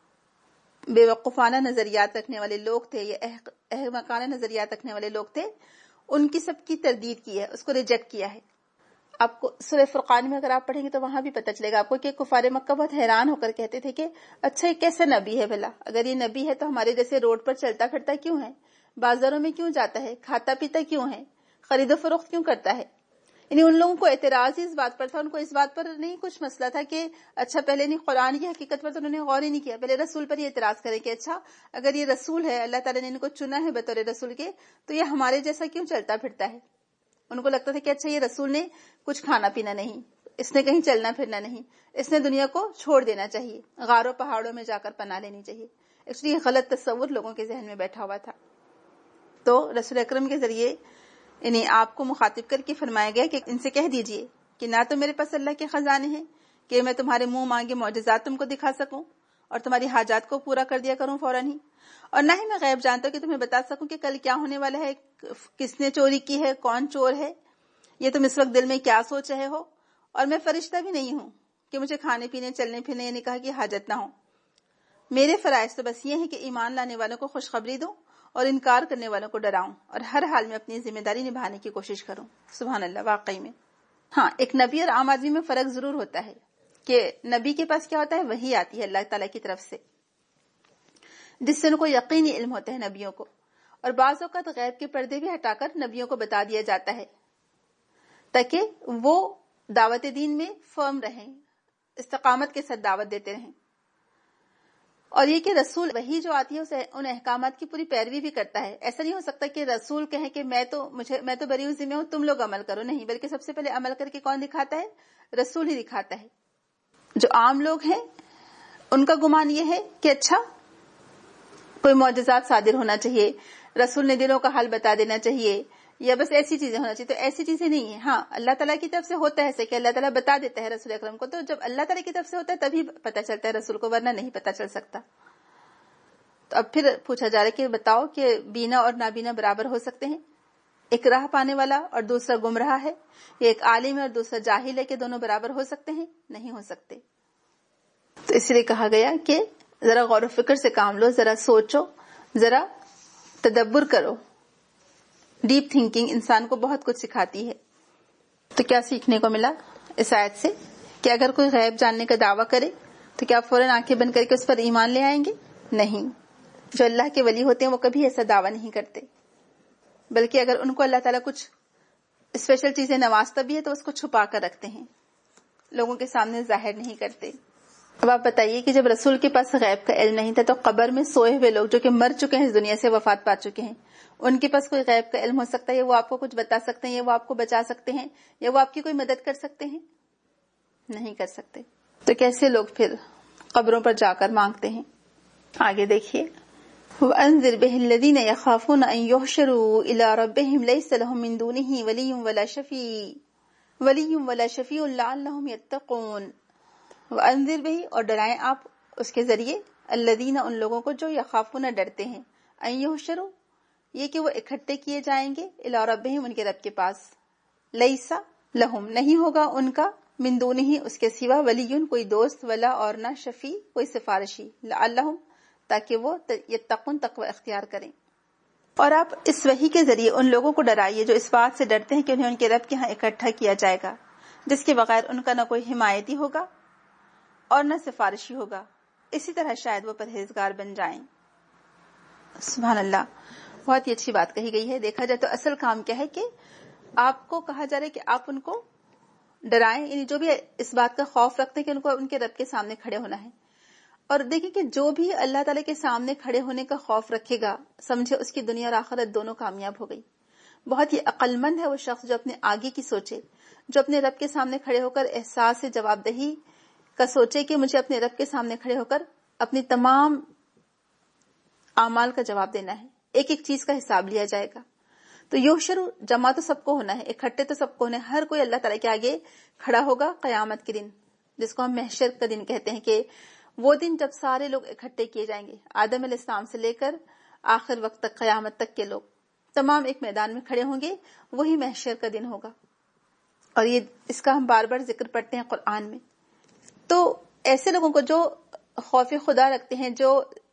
[SPEAKER 1] بے وقوفانہ نظریات رکھنے والے لوگ تھے یا احمقانہ نظریات رکھنے والے لوگ تھے, ان کی سب کی تردید کی ہے, اس کو ریجیکٹ کیا ہے. آپ کو سورہ فرقان میں اگر آپ پڑھیں گے تو وہاں بھی پتہ چلے گا آپ کو کہ کفار مکہ بہت حیران ہو کر کہتے تھے کہ اچھا یہ کیسا نبی ہے, بھلا اگر یہ نبی ہے تو ہمارے جیسے روڈ پر چلتا پھرتا کیوں ہے, بازاروں میں کیوں جاتا ہے, کھاتا پیتا کیوں ہے, خرید و فروخت کیوں کرتا ہے, یعنی ان لوگوں کو اعتراض ہی اس بات پر تھا، ان کو اس بات پر نہیں کچھ مسئلہ تھا کہ اچھا پہلے نہیں قرآن کی حقیقت پر تو انہوں نے غور ہی نہیں کیا، پہلے رسول پر یہ اعتراض کرے کہ اچھا اگر یہ رسول ہے، اللہ تعالیٰ نے ان کو چنا ہے بطور رسول کے، تو یہ ہمارے جیسا کیوں چلتا پھرتا ہے؟ ان کو لگتا تھا کہ اچھا یہ رسول نے کچھ کھانا پینا نہیں، اس نے کہیں چلنا پھرنا نہیں، اس نے دنیا کو چھوڑ دینا چاہیے، غاروں پہاڑوں میں جا کر پناہ لینی چاہیے. ایکچولی غلط تصور لوگوں کے ذہن میں بیٹھا ہوا تھا. تو رسول اکرم کے ذریعے یعنی آپ کو مخاطب کر کے فرمایا گیا کہ ان سے کہہ دیجئے کہ نہ تو میرے پاس اللہ کے خزانے ہیں کہ میں تمہارے منہ مانگے معجزات تم کو دکھا سکوں اور تمہاری حاجات کو پورا کر دیا کروں فوراً ہی، اور نہ ہی میں غیب جانتا ہوں کہ تمہیں بتا سکوں کہ کل کیا ہونے والا ہے، کس نے چوری کی ہے، کون چور ہے، یہ تم اس وقت دل میں کیا سوچ رہے ہو. اور میں فرشتہ بھی نہیں ہوں کہ مجھے کھانے پینے چلنے پھرنے یا نکاح کی حاجت نہ ہو. میرے فرائض تو بس یہ ہے کہ ایمان لانے والوں کو خوشخبری دوں اور انکار کرنے والوں کو ڈراؤں اور ہر حال میں اپنی ذمہ داری نبھانے کی کوشش کروں. سبحان اللہ. واقعی میں ہاں ایک نبی اور عام آدمی میں فرق ضرور ہوتا ہے کہ نبی کے پاس کیا ہوتا ہے، وحی آتی ہے اللہ تعالیٰ کی طرف سے جس سے ان کو یقینی علم ہوتا ہے نبیوں کو، اور بعض اوقات غیب کے پردے بھی ہٹا کر نبیوں کو بتا دیا جاتا ہے تاکہ وہ دعوت دین میں فرم رہیں، استقامت کے ساتھ دعوت دیتے رہیں. اور یہ کہ رسول وہی جو آتی ہے اسے ان احکامات کی پوری پیروی بھی کرتا ہے. ایسا نہیں ہو سکتا کہ رسول کہیں کہ میں تو مجھے میں تو بری و ذمہ ہوں، تم لوگ عمل کرو، نہیں، بلکہ سب سے پہلے عمل کر کے کون دکھاتا ہے؟ رسول ہی دکھاتا ہے. جو عام لوگ ہیں ان کا گمان یہ ہے کہ اچھا کوئی معجزات صادر ہونا چاہیے، رسول نے دلوں کا حال بتا دینا چاہیے، یا بس ایسی چیزیں ہونا چاہیے. تو ایسی چیزیں نہیں ہیں. ہاں اللہ تعالیٰ کی طرف سے ہوتا ہے ایسے کہ اللہ تعالیٰ بتا دیتا ہے رسول اکرم کو، تو جب اللہ تعالیٰ کی طرف سے ہوتا ہے تبھی پتہ چلتا ہے رسول کو، ورنہ نہیں پتہ چل سکتا. تو اب پھر پوچھا جا رہا ہے کہ بتاؤ کہ بینا اور نابینا برابر ہو سکتے ہیں؟ ایک راہ پانے والا اور دوسرا گمراہ ہے، یا ایک عالم ہے اور دوسرا جاہل ہے، کہ دونوں برابر ہو سکتے ہیں؟ نہیں ہو سکتے. تو اس لیے کہا گیا کہ ذرا غور و فکر سے کام لو، ذرا سوچو، ذرا تدبر کرو. ڈیپ تھنکنگ انسان کو بہت کچھ سکھاتی ہے. تو کیا سیکھنے کو ملا اس آیت سے؟ کہ اگر کوئی غیب جاننے کا دعویٰ کرے تو کیا فوراً آنکھیں بند کر کے اس پر ایمان لے آئیں گے؟ نہیں. جو اللہ کے ولی ہوتے ہیں وہ کبھی ایسا دعویٰ نہیں کرتے، بلکہ اگر ان کو اللہ تعالیٰ کچھ اسپیشل چیزیں نوازتا بھی ہے تو اس کو چھپا کر رکھتے ہیں، لوگوں کے سامنے ظاہر نہیں کرتے. اب آپ بتائیے کہ جب رسول کے پاس غیب کا علم نہیں تھا تو قبر میں سوئے ہوئے لوگ جو کہ مر چکے ہیں، اس دنیا سے وفات پا چکے ہیں، ان کے پاس کوئی غیب کا علم ہو سکتا ہے؟ یا وہ آپ کو کچھ بتا سکتے ہیں، یا وہ آپ کو بچا سکتے ہیں، یا وہ آپ کی کوئی مدد کر سکتے ہیں؟ نہیں کر سکتے. تو کیسے لوگ پھر قبروں پر جا کر مانگتے ہیں؟ آگے دیکھیے، وَأَنذِرْ بِهِ الَّذِينَ يَخَافُونَ أَن يُحْشَرُوا إِلَىٰ رَبِّهِمْ لَيْسَ لَهُم مِّن دُونِهِ وَلِيٌّ وَلَا شَفِيعٌ وَلِيٌّ وَلَا شَفِيعٌ لَعَلَّهُمْ يَتَّقُونَ. وَأَنذِرْ بِهِ اور ڈرائیں آپ اس کے ذریعے، الذین ان لوگوں کو جو یخافون ڈرتے ہیں، ان یحشروا یہ کہ وہ اکٹھے کیے جائیں گے، الی ربہم ان کے رب کے پاس، لیسا لہم نہیں ہوگا ان کا، من دونہ اس کے سوا، ولی کوئی دوست، ولا اور نہ شفیع کوئی سفارشی، لعلہم تاکہ وہ یتقون تقوی اختیار کریں. اور آپ اس وحی کے ذریعے ان لوگوں کو ڈرائیے جو اس بات سے ڈرتے ہیں کہ انہیں ان کے رب کے ہاں اکٹھا کیا جائے گا، جس کے بغیر ان کا نہ کوئی حمایتی ہوگا اور نہ سفارشی ہوگا. اسی طرح شاید وہ پرہیزگار بن جائیں. سبحان اللہ. بہت ہی اچھی بات کہی گئی ہے. دیکھا جائے تو اصل کام کیا ہے کہ آپ کو کہا جا رہا ہے کہ آپ ان کو ڈرائیں، یعنی جو بھی اس بات کا خوف رکھتے ہیں کہ ان کو ان کے رب کے سامنے کھڑے ہونا ہے. اور دیکھیں کہ جو بھی اللہ تعالیٰ کے سامنے کھڑے ہونے کا خوف رکھے گا، سمجھے اس کی دنیا اور آخرت دونوں کامیاب ہو گئی. بہت ہی عقل مند ہے وہ شخص جو اپنے آگے کی سوچے، جو اپنے رب کے سامنے کھڑے ہو کر احساس سے جواب دہی کا سوچے کہ مجھے اپنے رب کے سامنے کھڑے ہو کر اپنی تمام اعمال کا جواب دینا ہے، ایک ایک چیز کا حساب لیا جائے گا. تو یحشر جمع تو سب کو ہونا ہے، اکٹھے تو سب کو ہونا ہے. ہر کوئی اللہ تعالیٰ کے آگے کھڑا ہوگا قیامت کے دن، جس کو ہم محشر کا دن کہتے ہیں، کہ وہ دن جب سارے لوگ اکٹھے کیے جائیں گے، آدم علیہ السلام سے لے کر آخر وقت تک، قیامت تک کے لوگ تمام ایک میدان میں کھڑے ہوں گے. وہی محشر کا دن ہوگا. اور یہ اس کا ہم بار بار ذکر پڑھتے ہیں قرآن میں. تو ایسے لوگوں کو جو خوف خدا رکھتے ہیں، جو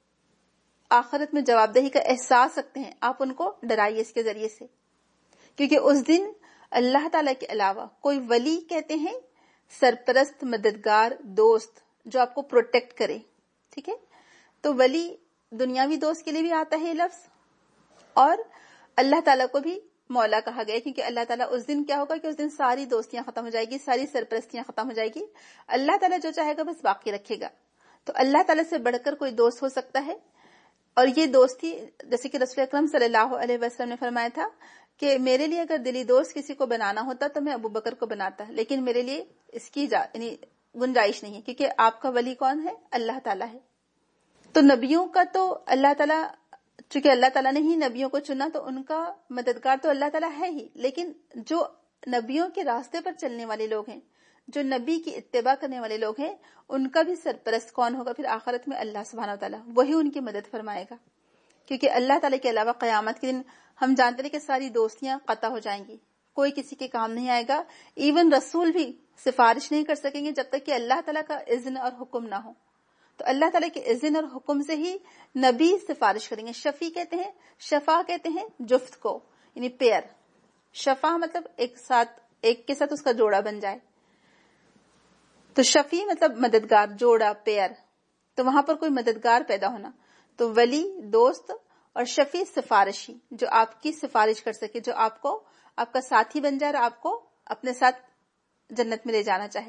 [SPEAKER 1] آخرت میں جواب دہی کا احساس رکھتے ہیں، آپ ان کو ڈرائیے اس کے ذریعے سے، کیونکہ اس دن اللہ تعالیٰ کے علاوہ کوئی ولی کہتے ہیں سرپرست، مددگار، دوست جو آپ کو پروٹیکٹ کرے. ٹھیک ہے، تو ولی دنیاوی دوست کے لیے بھی آتا ہے یہ لفظ، اور اللہ تعالیٰ کو بھی مولا کہا گیا کیونکہ اللہ تعالیٰ اس دن کیا ہوگا کہ اس دن ساری دوستیاں ختم ہو جائے گی, ساری سرپرستیاں ختم ہو جائے گی. اللہ تعالیٰ جو چاہے گا بس باقی رکھے گا. تو اللہ تعالیٰ سے بڑھ کر کوئی دوست ہو سکتا ہے؟ اور یہ دوستی جیسے کہ رسول اکرم صلی اللہ علیہ وسلم نے فرمایا تھا کہ میرے لیے اگر دلی دوست کسی کو بنانا ہوتا تو میں ابو بکر کو بناتا, لیکن میرے لیے اس کی یعنی گنجائش نہیں ہے کیونکہ آپ کا ولی کون ہے؟ اللہ تعالیٰ ہے. تو نبیوں کا تو اللہ تعالیٰ, چونکہ اللہ تعالیٰ نے ہی نبیوں کو چنا تو ان کا مددگار تو اللہ تعالیٰ ہے ہی, لیکن جو نبیوں کے راستے پر چلنے والے لوگ ہیں, جو نبی کی اتباع کرنے والے لوگ ہیں, ان کا بھی سرپرست کون ہوگا پھر آخرت میں؟ اللہ سبحانہ و تعالیٰ, وہی ان کی مدد فرمائے گا. کیونکہ اللہ تعالیٰ کے علاوہ قیامت کے دن ہم جانتے ہیں کہ ساری دوستیاں قطع ہو جائیں گی, کوئی کسی کے کام نہیں آئے گا. ایون رسول بھی سفارش نہیں کر سکیں گے جب تک کہ اللہ تعالیٰ کا اذن اور حکم نہ ہو. تو اللہ تعالیٰ کے اذن اور حکم سے ہی نبی سفارش کریں گے. شفیع کہتے ہیں, شفا کہتے ہیں جفت کو, یعنی پیئر. شفا مطلب ایک ساتھ, ایک کے ساتھ اس کا جوڑا بن جائے. تو شفیع مطلب مددگار, جوڑا, پیئر. تو وہاں پر کوئی مددگار پیدا ہونا. تو ولی دوست اور شفیع سفارشی, جو آپ کی سفارش کر سکے, جو آپ کو آپ کا ساتھی بن جائے اور آپ کو اپنے ساتھ جنت میں لے جانا چاہے.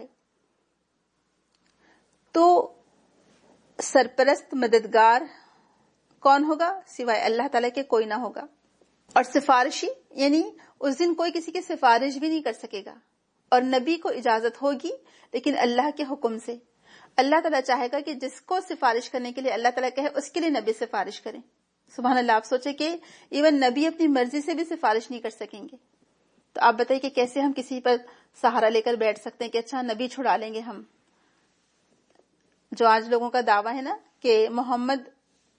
[SPEAKER 1] تو سرپرست مددگار کون ہوگا سوائے اللہ تعالیٰ کے؟ کوئی نہ ہوگا. اور سفارشی یعنی اس دن کوئی کسی کی سفارش بھی نہیں کر سکے گا, اور نبی کو اجازت ہوگی لیکن اللہ کے حکم سے. اللہ تعالیٰ چاہے گا کہ جس کو سفارش کرنے کے لیے اللہ تعالیٰ کہے اس کے لیے نبی سفارش کریں. سبحان اللہ. آپ سوچے کہ ایون نبی اپنی مرضی سے بھی سفارش نہیں کر سکیں گے. تو آپ بتائیے کہ کیسے ہم کسی پر سہارا لے کر بیٹھ سکتے ہیں کہ اچھا نبی چھڑا لیں گے ہم. جو آج لوگوں کا دعویٰ ہے نا کہ محمد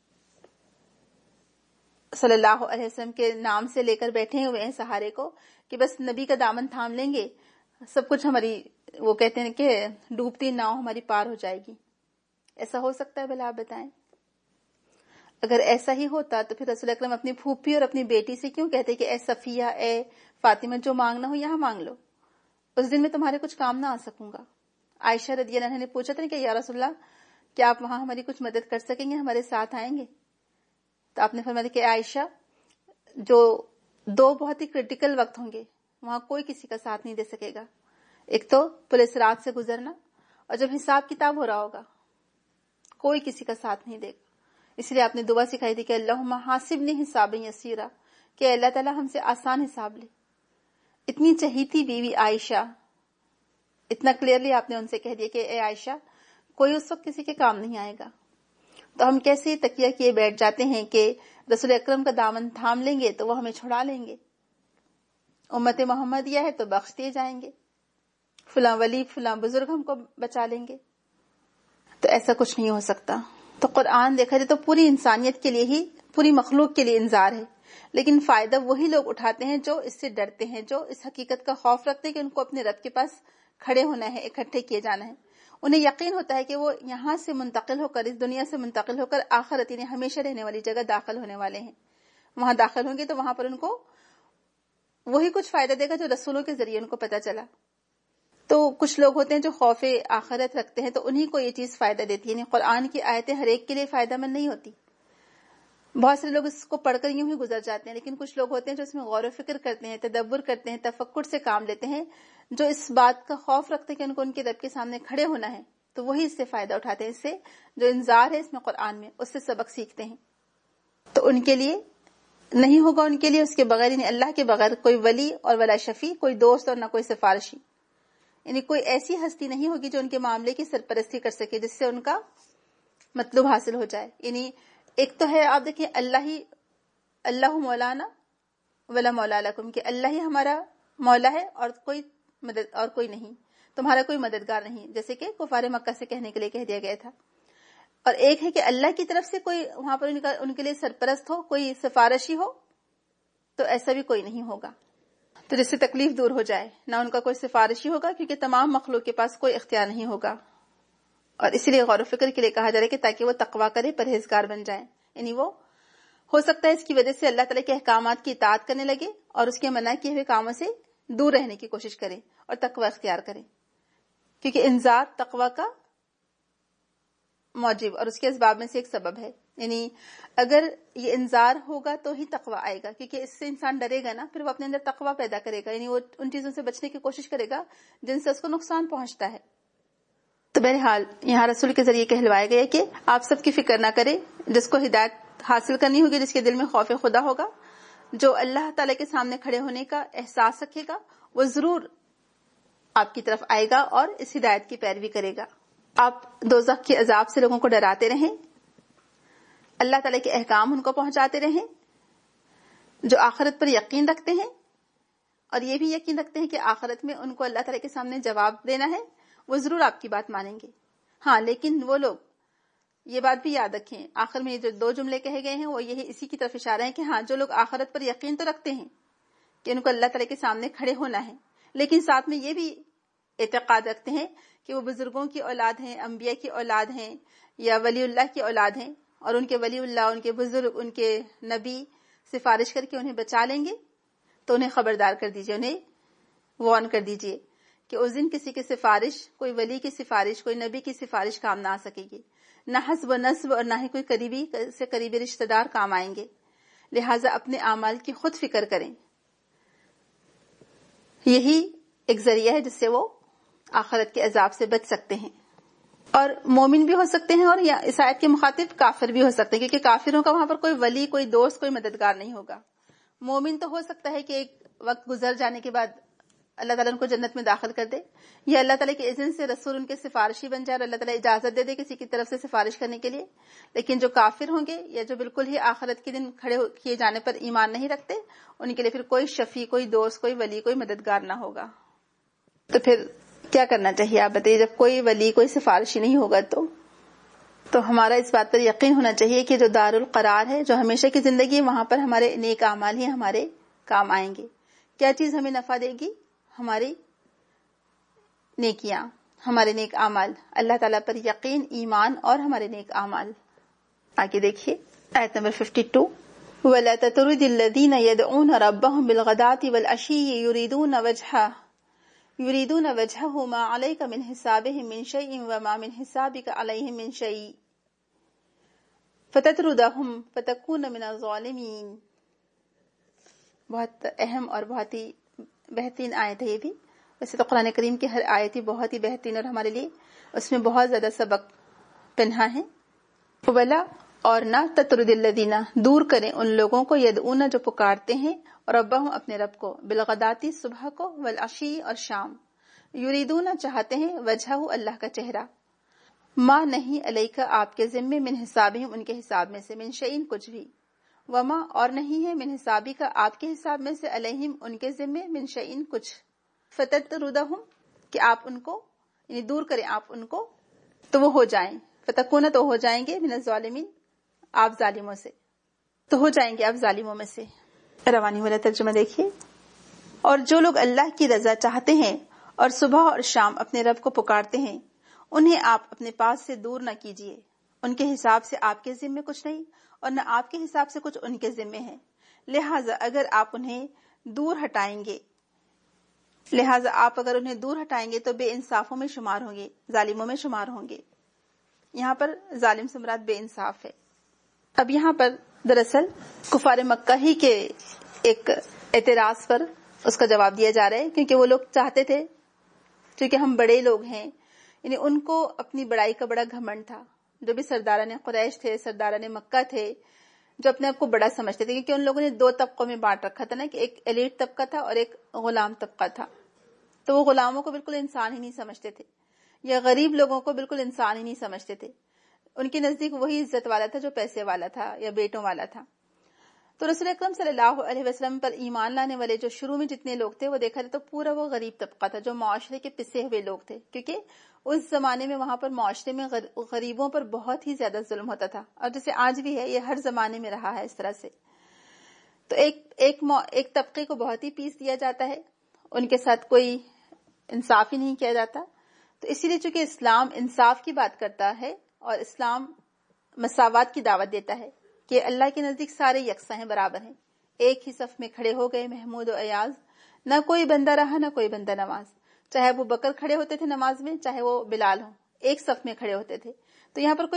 [SPEAKER 1] صلی اللہ علیہ وسلم کے نام سے لے کر بیٹھے ہوئے ہیں سہارے کو, کہ بس نبی کا دامن تھام لیں گے سب کچھ ہماری, وہ کہتے ہیں کہ ڈوبتی ناؤ ہماری پار ہو جائے گی. ایسا ہو سکتا ہے؟ بھلا آپ بتائیں. اگر ایسا ہی ہوتا تو پھر رسول اکرم اپنی پھوپھی اور اپنی بیٹی سے کیوں کہتے کہ اے صفیہ, اے فاطمہ, جو مانگنا ہو یہاں مانگ لو, اس دن میں تمہارے کچھ کام نہ آ سکوں گا. عائشہ رضی اللہ عنہا نے پوچھا تھا کہ یا رسول اللہ کیا آپ وہاں ہماری کچھ مدد کر سکیں گے, ہمارے ساتھ آئیں گے؟ تو آپ نے فرمایا کہ عائشہ, جو دو بہت ہی کرٹیکل وقت ہوں گے وہاں کوئی کسی کا ساتھ نہیں دے سکے گا. ایک تو پولیس رات سے گزرنا, اور جب حساب کتاب ہو رہا ہوگا کوئی کسی کا ساتھ نہیں دے گا. اس لیے آپ نے دعا سکھائی تھی کہ اللہم حاسبنی حسابا یسیرا, کہ اللہ تعالیٰ ہم سے آسان حساب لے. اتنی چہیتی بیوی عائشہ, اتنا کلیئرلی آپ نے ان سے کہہ دیا کہ اے عائشہ کوئی اس وقت کسی کے کام نہیں آئے گا. تو ہم کیسے تکیہ کیے بیٹھ جاتے ہیں کہ رسول اکرم کا دامن تھام لیں گے تو وہ ہمیں چھڑا لیں گے, امت محمدیہ ہے تو بخش دیے جائیں گے, فلاں ولی فلاں بزرگ ہم کو بچا لیں گے. تو ایسا کچھ نہیں ہو سکتا. تو قرآن دیکھا جائے تو پوری انسانیت کے لیے ہی, پوری مخلوق کے لیے انذار ہے, لیکن فائدہ وہی لوگ اٹھاتے ہیں جو اس سے ڈرتے ہیں, جو اس حقیقت کا خوف رکھتے ہیں کہ ان کو اپنے رب کے پاس کھڑے ہونا ہے, اکٹھے کیے جانا ہے. انہیں یقین ہوتا ہے کہ وہ یہاں سے منتقل ہو کر, اس دنیا سے منتقل ہو کر آخرت یعنی ہمیشہ رہنے والی جگہ داخل ہونے والے ہیں. وہاں داخل ہوں گے تو وہاں پر ان کو وہی کچھ فائدہ دے گا جو رسولوں کے ذریعے ان کو پتا چلا. تو کچھ لوگ ہوتے ہیں جو خوف آخرت رکھتے ہیں, تو انہی کو یہ چیز فائدہ دیتی ہے. یعنی قرآن کی آیتیں ہر ایک کے لیے فائدہ مند نہیں ہوتی. بہت سے لوگ اس کو پڑھ کر یوں ہی گزر جاتے ہیں, لیکن کچھ لوگ ہوتے ہیں جو اس میں غور و فکر کرتے ہیں, تدبر کرتے ہیں, تفکر سے کام لیتے ہیں, جو اس بات کا خوف رکھتے ہیں کہ ان کو ان کے رب کے سامنے کھڑے ہونا ہے, تو وہی اس سے فائدہ اٹھاتے ہیں. اس سے جو انذار ہے اس میں قرآن میں, اس سے سبق سیکھتے ہیں. تو ان کے لیے نہیں ہوگا, ان کے لیے اس کے بغیر یعنی اللہ کے بغیر کوئی ولی اور ولا شفیع, کوئی دوست اور نہ کوئی سفارشی, یعنی کوئی ایسی ہستی نہیں ہوگی جو ان کے معاملے کی سرپرستی کر سکے جس سے ان کا مطلوب حاصل ہو جائے. یعنی ایک تو ہے, آپ دیکھیں, اللہ ہی, اللہ مولانا ولا مولا لکم, کہ اللہ ہی ہمارا مولا ہے اور کوئی مدد اور کوئی نہیں, تمہارا کوئی مددگار نہیں, جیسے کہ کفار مکہ سے کہنے کے لیے کہہ دیا گیا تھا. اور ایک ہے کہ اللہ کی طرف سے کوئی وہاں پر ان کا ان کے لیے سرپرست ہو, کوئی سفارشی ہو, تو ایسا بھی کوئی نہیں ہوگا. تو جس سے تکلیف دور ہو جائے, نہ ان کا کوئی سفارشی ہوگا کیونکہ تمام مخلوق کے پاس کوئی اختیار نہیں ہوگا. اور اسی لیے غور و فکر کے لیے کہا جا رہا ہے کہ تاکہ وہ تقویٰ کرے, پرہیزگار بن جائے. یعنی وہ ہو سکتا ہے اس کی وجہ سے اللہ تعالیٰ کے احکامات کی اطاعت کرنے لگے اور اس کے منع کیے ہوئے کاموں سے دور رہنے کی کوشش کرے اور تقویٰ اختیار کرے, کیونکہ انذار تقویٰ کا موجب اور اس کے اسباب میں سے ایک سبب ہے. یعنی اگر یہ انذار ہوگا تو ہی تقوی آئے گا، کیونکہ اس سے انسان ڈرے گا نا، پھر وہ اپنے اندر تقوی پیدا کرے گا، یعنی وہ ان چیزوں سے بچنے کی کوشش کرے گا جن سے اس کو نقصان پہنچتا ہے۔ تو بہرحال یہاں رسول کے ذریعے کہلوایا گیا کہ آپ سب کی فکر نہ کریں، جس کو ہدایت حاصل کرنی ہوگی، جس کے دل میں خوف خدا ہوگا، جو اللہ تعالیٰ کے سامنے کھڑے ہونے کا احساس رکھے گا، وہ ضرور آپ کی طرف آئے گا اور اس ہدایت کی پیروی کرے گا۔ آپ دوزخ کے عذاب سے لوگوں کو ڈراتے رہیں، اللہ تعالیٰ کے احکام ان کو پہنچاتے رہیں، جو آخرت پر یقین رکھتے ہیں اور یہ بھی یقین رکھتے ہیں کہ آخرت میں ان کو اللہ تعالیٰ کے سامنے جواب دینا ہے، وہ ضرور آپ کی بات مانیں گے۔ ہاں، لیکن وہ لوگ یہ بات بھی یاد رکھیں، آخر میں یہ جو دو جملے کہے گئے ہیں وہ یہی اسی کی طرف اشارہ ہے کہ ہاں، جو لوگ آخرت پر یقین تو رکھتے ہیں کہ ان کو اللہ تعالیٰ کے سامنے کھڑے ہونا ہے، لیکن ساتھ میں یہ بھی اعتقاد رکھتے ہیں کہ وہ بزرگوں کی اولاد ہیں، انبیاء کی اولاد ہیں یا ولی اللہ کی اولاد ہیں، اور ان کے ولی اللہ، ان کے بزرگ، ان کے نبی سفارش کر کے انہیں بچا لیں گے، تو انہیں خبردار کر دیجئے، انہیں وارن کر دیجئے کہ اس دن کسی کی سفارش، کوئی ولی کی سفارش، کوئی نبی کی سفارش کام نہ آ سکے گی، نہ حسب و نسب اور نہ ہی کوئی قریبی سے قریبی رشتہ دار کام آئیں گے، لہٰذا اپنے اعمال کی خود فکر کریں۔ یہی ایک ذریعہ ہے جس سے وہ آخرت کے عذاب سے بچ سکتے ہیں، اور مومن بھی ہو سکتے ہیں، اور یا اس آیت کے مخاطب کافر بھی ہو سکتے ہیں، کیونکہ کافروں کا وہاں پر کوئی ولی، کوئی دوست، کوئی مددگار نہیں ہوگا۔ مومن تو ہو سکتا ہے کہ ایک وقت گزر جانے کے بعد اللہ تعالیٰ ان کو جنت میں داخل کر دے، یا اللہ تعالیٰ کے اذن سے رسول ان کے سفارشی بن جائے اور اللہ تعالیٰ اجازت دے دے کسی کی طرف سے سفارش کرنے کے لیے، لیکن جو کافر ہوں گے یا جو بالکل ہی آخرت کے دن کھڑے کیے جانے پر ایمان نہیں رکھتے، ان کے لیے پھر کوئی شفیع، کوئی دوست، کوئی ولی، کوئی مددگار نہ ہوگا۔ تو پھر کیا کرنا چاہیے آپ بتائیے؟ جب کوئی ولی، کوئی سفارشی نہیں ہوگا تو تو ہمارا اس بات پر یقین ہونا چاہیے کہ جو دار القرار ہے، جو ہمیشہ کی زندگی ہے، وہاں پر ہمارے نیک اعمال ہی ہمارے کام آئیں گے۔ کیا چیز ہمیں نفع دے گی؟ ہماری نیکیاں، ہمارے نیک اعمال، اللہ تعالیٰ پر یقین، ایمان اور ہمارے نیک اعمال۔ آگے دیکھیے آیت نمبر بائیس، وَلَا تَطْرُدِ الَّذِينَ يَدْعُونَ رَبَّهُمْ بِالْغَدَاةِ وَالْعَشِيِّ يُرِيدُونَ وَجْهَهُ يريدون وجهه ما عليك من حسابهم من شيء وما من حسابك عليهم من شيء فتطردهم فتكون من الظالمين۔ بہت اہم اور بہت ہی بہترین آیت ہے یہ بھی۔ ویسے تو قرآن کریم کی ہر آیت ہی بہت ہی بہترین اور ہمارے لیے اس میں بہت زیادہ سبق پنہا ہے۔ ولا اور نہ تطرد الذین، دور کریں ان لوگوں کو، یدعون جو پکارتے ہیں، اور ربہم اپنے رب کو، بالغداتی صبح کو، والعشی اور شام، یریدون چاہتے ہیں، وجہہ اللہ کا چہرہ، ما نہیں علیکہ آپ کے ذمے، من حسابہم ان کے حساب میں سے، من شیئن کچھ بھی، وما اور نہیں ہے، من حسابی کا آپ کے حساب میں سے، علیہم ان کے ذمے، من شیئن کچھ، فتطردہم کہ آپ ان کو یعنی دور کریں آپ ان کو، تو وہ ہو جائیں، فتکون تو ہو جائیں گے، من الظالمین آپ ظالموں سے، تو ہو جائیں گے آپ ظالموں میں سے۔ روانی والا ترجمہ دیکھیے، اور جو لوگ اللہ کی رضا چاہتے ہیں اور صبح اور شام اپنے رب کو پکارتے ہیں، انہیں آپ اپنے پاس سے دور نہ کیجیے، ان کے حساب سے آپ کے ذمے کچھ نہیں اور نہ آپ کے حساب سے کچھ ان کے ذمے ہے، لہٰذا اگر آپ انہیں دور ہٹائیں گے لہٰذا آپ اگر انہیں دور ہٹائیں گے تو بے انصافوں میں شمار ہوں گے، ظالموں میں شمار ہوں گے۔ یہاں پر ظالم سے مراد بے انصاف ہے۔ اب یہاں پر دراصل کفار مکہ ہی کے ایک اعتراض پر اس کا جواب دیا جا رہا ہے، کیونکہ وہ لوگ چاہتے تھے، کیونکہ ہم بڑے لوگ ہیں، یعنی ان کو اپنی بڑائی کا بڑا گھمنڈ تھا، جو بھی سرداران قریش تھے، سرداران مکہ تھے، جو اپنے آپ کو بڑا سمجھتے تھے، کیونکہ ان لوگوں نے دو طبقوں میں بانٹ رکھا تھا نا، کہ ایک ایلیٹ طبقہ تھا اور ایک غلام طبقہ تھا، تو وہ غلاموں کو بالکل انسان ہی نہیں سمجھتے تھے، یا غریب لوگوں کو بالکل انسان ہی نہیں سمجھتے تھے، ان کے نزدیک وہی عزت والا تھا جو پیسے والا تھا یا بیٹوں والا تھا۔ تو رسول اکرم صلی اللہ علیہ وسلم پر ایمان لانے والے جو شروع میں جتنے لوگ تھے، وہ دیکھا تھا تو پورا وہ غریب طبقہ تھا، جو معاشرے کے پسے ہوئے لوگ تھے، کیونکہ اس زمانے میں وہاں پر معاشرے میں غریبوں پر بہت ہی زیادہ ظلم ہوتا تھا، اور جیسے آج بھی ہے، یہ ہر زمانے میں رہا ہے اس طرح سے۔ تو ایک ایک ایک طبقے کو بہت ہی پیس دیا جاتا ہے، ان کے ساتھ کوئی انصاف ہی نہیں کیا جاتا۔ تو اسی لیے چونکہ اسلام انصاف کی بات کرتا ہے اور اسلام مساوات کی دعوت دیتا ہے کہ اللہ کے نزدیک سارے یکساں ہیں، برابر ہیں، ایک ہی صف میں کھڑے ہو گئے محمود و ایاز، نہ کوئی بندہ رہا نہ کوئی بندہ نماز، چاہے ابو بکر کھڑے ہوتے تھے نماز میں، چاہے وہ بلال ہوں، ایک صف میں کھڑے ہوتے تھے۔ تو یہاں پر کوئی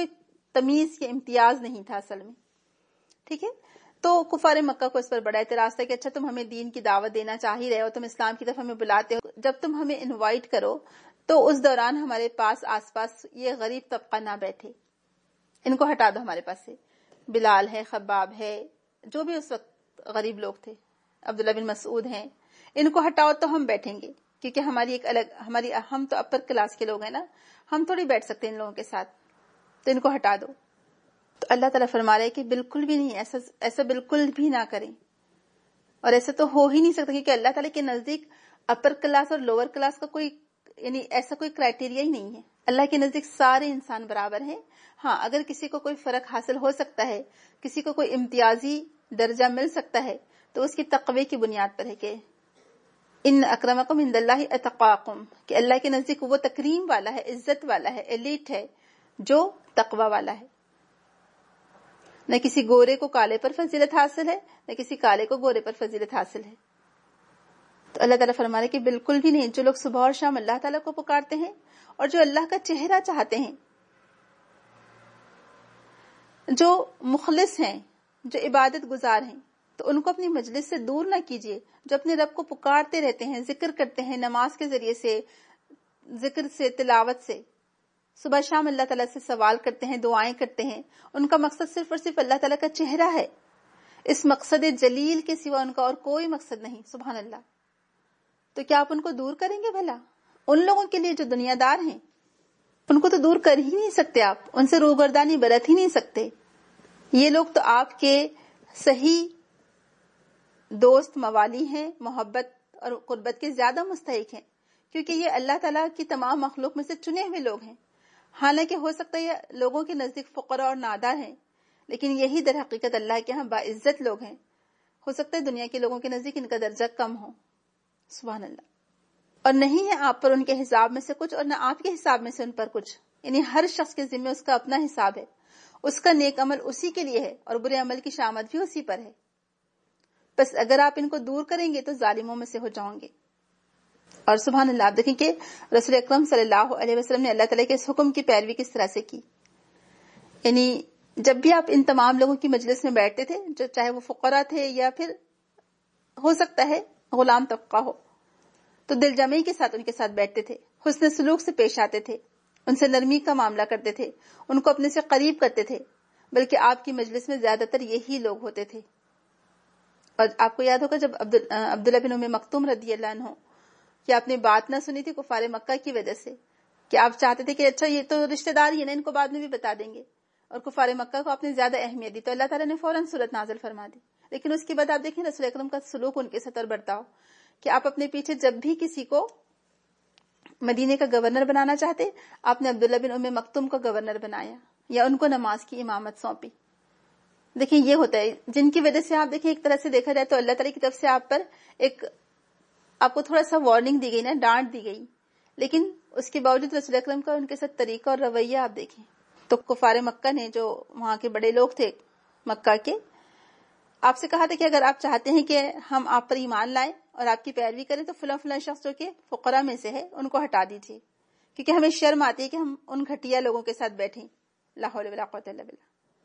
[SPEAKER 1] تمیز یا امتیاز نہیں تھا اصل میں. ٹھیک ہے. تو کفار مکہ کو اس پر بڑا اعتراض تھا کہ اچھا تم ہمیں دین کی دعوت دینا چاہ ہی رہے ہو, تم اسلام کی طرف ہمیں بلاتے ہو, جب تم ہمیں انوائٹ کرو تو اس دوران ہمارے پاس آس پاس یہ غریب طبقہ نہ بیٹھے, ان کو ہٹا دو ہمارے پاس سے. بلال ہے, خباب ہے, جو بھی اس وقت غریب لوگ تھے, عبداللہ بن مسعود ہیں, ان کو ہٹاؤ تو ہم بیٹھیں گے, کیونکہ ہماری ایک الگ, ہماری ہم تو اپر کلاس کے لوگ ہیں نا, ہم تھوڑی بیٹھ سکتے ہیں ان لوگوں کے ساتھ, تو ان کو ہٹا دو. تو اللہ تعالیٰ فرما رہے کہ بالکل بھی نہیں, ایسا ایسا بالکل بھی نہ کریں, اور ایسا تو ہو ہی نہیں سکتا, کیونکہ اللہ تعالیٰ کے نزدیک اپر کلاس اور لوور کلاس کا کوئی یعنی ایسا کوئی کرائٹیریا ہی نہیں ہے. اللہ کے نزدیک سارے انسان برابر ہیں. ہاں, اگر کسی کو کوئی فرق حاصل ہو سکتا ہے, کسی کو کوئی امتیازی درجہ مل سکتا ہے, تو اس کی تقوی کی بنیاد پر ہے کہ ان اکرمکم عند اللہ اتقاکم, کہ اللہ کے نزدیک وہ تکریم والا ہے, عزت والا ہے, ایلیٹ ہے جو تقوی والا ہے. نہ کسی گورے کو کالے پر فضیلت حاصل ہے, نہ کسی کالے کو گورے پر فضیلت حاصل ہے. تو اللہ تعالیٰ فرما رہے کہ بالکل بھی نہیں. جو لوگ صبح اور شام اللہ تعالیٰ کو پکارتے ہیں اور جو اللہ کا چہرہ چاہتے ہیں, جو مخلص ہیں, جو عبادت گزار ہیں, تو ان کو اپنی مجلس سے دور نہ کیجیے. جو اپنے رب کو پکارتے رہتے ہیں, ذکر کرتے ہیں, نماز کے ذریعے سے, ذکر سے, تلاوت سے, صبح شام اللہ تعالیٰ سے سوال کرتے ہیں, دعائیں کرتے ہیں, ان کا مقصد صرف اور صرف اللہ تعالیٰ کا چہرہ ہے. اس مقصد جلیل کے سوا ان کا اور کوئی مقصد نہیں. سبحان اللہ. تو کیا آپ ان کو دور کریں گے بھلا؟ ان لوگوں کے لیے جو دنیا دار ہیں, ان کو تو دور کر ہی نہیں سکتے آپ, ان سے روگردانی برت ہی نہیں سکتے. یہ لوگ تو آپ کے صحیح دوست, موالی ہیں, محبت اور قربت کے زیادہ مستحق ہیں, کیونکہ یہ اللہ تعالیٰ کی تمام مخلوق میں سے چنے ہوئے لوگ ہیں. حالانکہ ہو سکتا ہے یہ لوگوں کے نزدیک فقراء اور نادار ہیں, لیکن یہی در حقیقت اللہ کے ہاں باعزت لوگ ہیں. ہو سکتا ہے دنیا کے لوگوں کے نزدیک ان کا درجہ کم ہو. سبحان اللہ. اور نہیں ہے آپ پر ان کے حساب میں سے کچھ, اور نہ آپ کے حساب میں سے ان پر کچھ. یعنی ہر شخص کے ذمہ اس کا اپنا حساب ہے, اس کا نیک عمل اسی کے لیے ہے اور برے عمل کی شامت بھی اسی پر ہے. بس اگر آپ ان کو دور کریں گے تو ظالموں میں سے ہو جاؤں گے. اور سبحان اللہ, آپ دیکھیں کہ رسول اکرم صلی اللہ علیہ وسلم نے اللہ تعالیٰ کے اس حکم کی پیروی کس طرح سے کی. یعنی جب بھی آپ ان تمام لوگوں کی مجلس میں بیٹھتے تھے, جو چاہے وہ فقراء تھے یا پھر ہو سکتا ہے غلام طبقہ ہو, تو دل جمعی کے ساتھ ان کے ساتھ بیٹھتے تھے, حسن سلوک سے پیش آتے تھے, ان سے نرمی کا معاملہ کرتے تھے, ان کو اپنے سے قریب کرتے تھے. بلکہ آپ کی مجلس میں زیادہ تر یہی لوگ ہوتے تھے. اور آپ کو یاد ہوگا جب عبداللہ بن ام مکتوم رضی اللہ عنہ کہ آپ نے بات نہ سنی تھی کفار مکہ کی وجہ سے, کہ آپ چاہتے تھے کہ اچھا یہ تو رشتہ دار ہی نا, ان کو بعد میں بھی بتا دیں گے, اور کفار مکہ کو آپ نے زیادہ اہمیت دی, تو اللہ تعالیٰ نے فوراً سورت نازل فرما دی. لیکن اس کے بعد آپ دیکھیں رسول اکرم کا سلوک ان کے ساتھ اور برتاؤ, کہ آپ اپنے پیچھے جب بھی کسی کو مدینے کا گورنر بنانا چاہتے, آپ نے عبداللہ بن ام مکتوم کو گورنر بنایا یا ان کو نماز کی امامت سونپی. دیکھیں یہ ہوتا ہے جن کی وجہ سے آپ دیکھیں ایک طرح سے دیکھا جائے تو اللہ تعالیٰ کی طرف سے آپ پر ایک آپ کو تھوڑا سا وارننگ دی گئی نا, ڈانٹ دی گئی, لیکن اس کے باوجود رسول اکرم کا ان کے ساتھ طریقہ اور رویہ آپ دیکھیں. تو کفار مکہ نے, جو وہاں کے بڑے لوگ تھے مکہ کے, آپ سے کہا تھا کہ اگر آپ چاہتے ہیں کہ ہم آپ پر ایمان لائیں اور آپ کی پیروی کریں تو فلاں فلاں شخص جو کہ فقراء میں سے ہے ان کو ہٹا دیجیے, کیونکہ ہمیں شرم آتی ہے کہ ہم ان گھٹیا لوگوں کے ساتھ بیٹھیں. لا حول ولا قوت الا باللہ.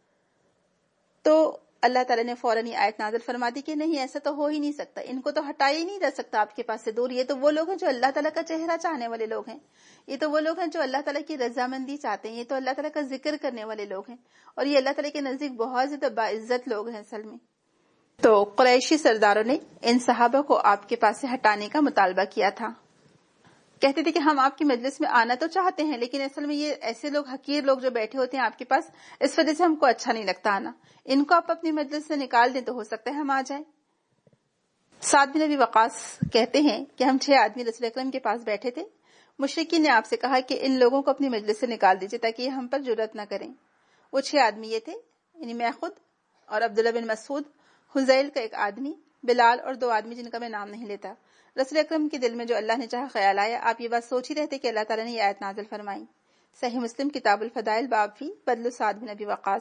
[SPEAKER 1] تو اللہ تعالیٰ نے فوراً یہ آیت نازل فرما دی کہ نہیں, ایسا تو ہو ہی نہیں سکتا, ان کو تو ہٹایا ہی نہیں جا سکتا آپ کے پاس سے دور. یہ تو وہ لوگ ہیں جو اللہ تعالیٰ کا چہرہ چاہنے والے لوگ ہیں, یہ تو وہ لوگ ہیں جو اللہ تعالیٰ کی رضامندی چاہتے ہیں, یہ تو اللہ تعالیٰ کا ذکر کرنے والے لوگ ہیں, اور یہ اللہ تعالیٰ کے نزدیک بہت زیادہ باعزت لوگ ہیں اصل میں. تو قریشی سرداروں نے ان صحابہ کو آپ کے پاس سے ہٹانے کا مطالبہ کیا تھا. کہتے تھے کہ ہم آپ کی مجلس میں آنا تو چاہتے ہیں, لیکن اصل میں یہ ایسے لوگ حقیر لوگ جو بیٹھے ہوتے ہیں آپ کے پاس, اس وجہ سے ہم کو اچھا نہیں لگتا آنا. ان کو آپ اپنی مجلس سے نکال دیں تو ہو سکتا ہے ہم آ جائیں. سعد بن ابی وقاص کہتے ہیں کہ ہم چھ آدمی رسول اکرم کے پاس بیٹھے تھے. مشرکین نے آپ سے کہا کہ ان لوگوں کو اپنی مجلس سے نکال دیجیے تاکہ یہ ہم پر جرأت نہ کریں. وہ چھ آدمی یہ تھے, یعنی میں خود اور عبداللہ بن مسعود, حذیل کا ایک آدمی, بلال اور دو آدمی جن کا میں نام نہیں لیتا. رسول اکرم کے دل میں جو اللہ نے چاہا خیال آیا, آپ یہ بات سوچ ہی رہتے کہ اللہ تعالیٰ نے یہ آیت نازل فرمائی. صحیح مسلم کتاب الفضائل باب فی بدل سعد بن ابی وقاص.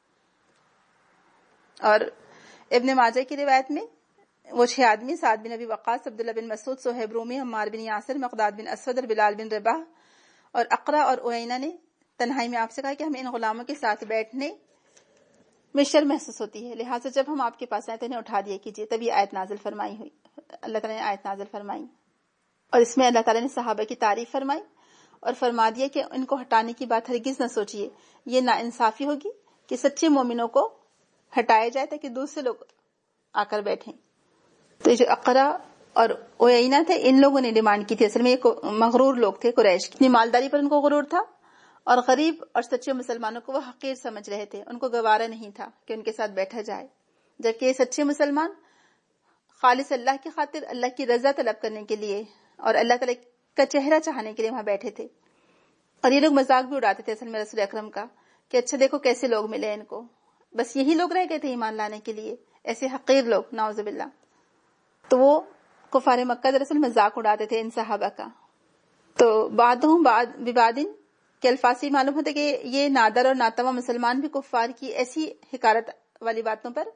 [SPEAKER 1] اور ابن ماجہ کی روایت میں وہ چھ آدمی سعد بن ابی وقاص, عبداللہ بن مسعود, صہیب رومی, عمار بن یاسر, مقداد بن اسود اور بلال بن رباح اور اقرا اور اوینہ نے تنہائی میں آپ سے کہا کہ ہمیں ان غلاموں کے ساتھ بیٹھنے میں شرم محسوس ہوتی ہے، لہٰذا جب ہم آپ کے پاس آئے تو انہیں اٹھا دیا کیجیے. تب یہ آیت نازل فرمائی ہوئی، اللہ تعالیٰ نے آیت نازل فرمائی، اور اس میں اللہ تعالیٰ نے صحابہ کی تعریف فرمائی اور فرما دیا کہ ان کو ہٹانے کی بات ہرگز نہ سوچیے، یہ ناانصافی ہوگی کہ سچے مومنوں کو ہٹایا جائے تاکہ دوسرے لوگ آ کر بیٹھیں. تو یہ جو اقرا اور اویینہ تھے، ان لوگوں نے ڈیمانڈ کی تھی. اصل میں یہ مغرور لوگ تھے، قریش کی مالداری پر ان کو غرور تھا، اور غریب اور سچے مسلمانوں کو وہ حقیر سمجھ رہے تھے. ان کو گوارا نہیں تھا کہ ان کے ساتھ بیٹھا جائے، جبکہ سچے مسلمان خالص اللہ کی خاطر، اللہ کی رضا طلب کرنے کے لیے اور اللہ تعالی کا چہرہ چاہنے کے لیے وہاں بیٹھے تھے. اور یہ لوگ مذاق بھی اڑاتے تھے اصل میں رسول اکرم کا کہ اچھا دیکھو کیسے لوگ ملے ان کو، بس یہی لوگ رہ گئے تھے ایمان لانے کے لیے، ایسے حقیر لوگ، نعوذ باللہ. تو وہ کفار مکہ دراصل مذاق اڑاتے تھے ان صحابہ کا. تو بعدہم بعد ببعدن کے الفاظ سے معلوم ہوتا ہے کہ یہ نادر اور ناتواں مسلمان بھی کفار کی ایسی حکارت والی باتوں پر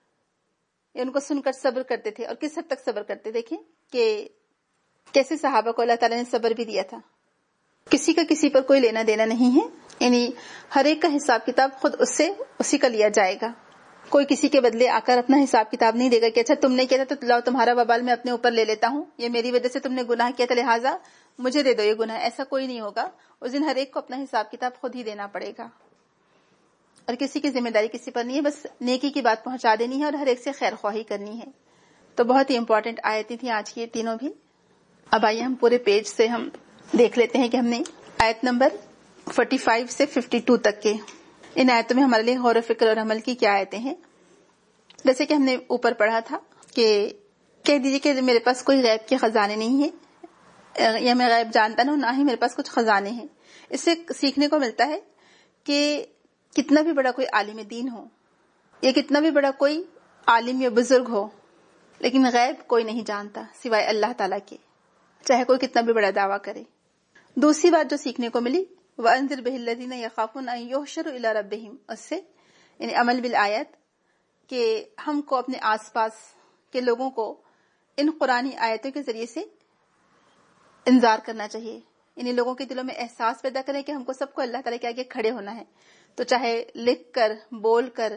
[SPEAKER 1] ان کو سن کر صبر کرتے تھے. اور کس حد تک صبر کرتے، دیکھیں کہ کیسے صحابہ کو اللہ تعالیٰ نے صبر بھی دیا تھا. کسی کا کسی پر کوئی لینا دینا نہیں ہے، یعنی ہر ایک کا حساب کتاب خود اس سے اسی کا لیا جائے گا. کوئی کسی کے بدلے آ کر اپنا حساب کتاب نہیں دے گا کہ اچھا تم نے کیا تھا تو لاؤ تمہارا وبال میں اپنے اوپر لے لیتا ہوں، یہ میری وجہ سے تم نے گناہ کیا تھا لہٰذا مجھے دے دو یہ گناہ. ایسا کوئی نہیں ہوگا. اس دن ہر ایک کو اپنا حساب کتاب خود ہی دینا پڑے گا، اور کسی کی ذمہ داری کسی پر نہیں ہے. بس نیکی کی بات پہنچا دینی ہے اور ہر ایک سے خیر خواہی کرنی ہے. تو بہت ہی امپورٹنٹ آیتیں تھیں آج کی یہ تینوں بھی. اب آئیے ہم پورے پیج سے ہم دیکھ لیتے ہیں کہ ہم نے آیت نمبر پینتالیس سے باون تک کے ان آیتوں میں ہمارے لیے غور و فکر اور عمل کی کیا آیتیں ہیں. جیسے کہ ہم نے اوپر پڑھا تھا کہ کہہ دیجیے کہ میرے پاس کوئی غیب کے خزانے نہیں ہیں، یا میں غیب جانتا نہ ہوں، نہ ہی میرے پاس کچھ خزانے ہیں. اس سے سیکھنے کو ملتا ہے کہ کتنا بھی بڑا کوئی عالم دین ہو یا کتنا بھی بڑا کوئی عالم یا بزرگ ہو، لیکن غیب کوئی نہیں جانتا سوائے اللہ تعالیٰ کے، چاہے کوئی کتنا بھی بڑا دعویٰ کرے. دوسری بات جو سیکھنے کو ملی، وَأَنذِرْ بِهِ الَّذِينَ يَخَافُونَ أَن يُحْشَرُوا إِلَىٰ رَبِّهِمْ، اس سے یعنی عمل بالآیت کہ ہم کو اپنے آس پاس کے لوگوں کو ان قرآنی آیتوں کے ذریعے سے انذار کرنا چاہیے. انہیں لوگوں کے دلوں میں احساس پیدا کریں کہ ہم کو سب کو اللہ تعالیٰ کے آگے کھڑے ہونا ہے. تو چاہے لکھ کر، بول کر،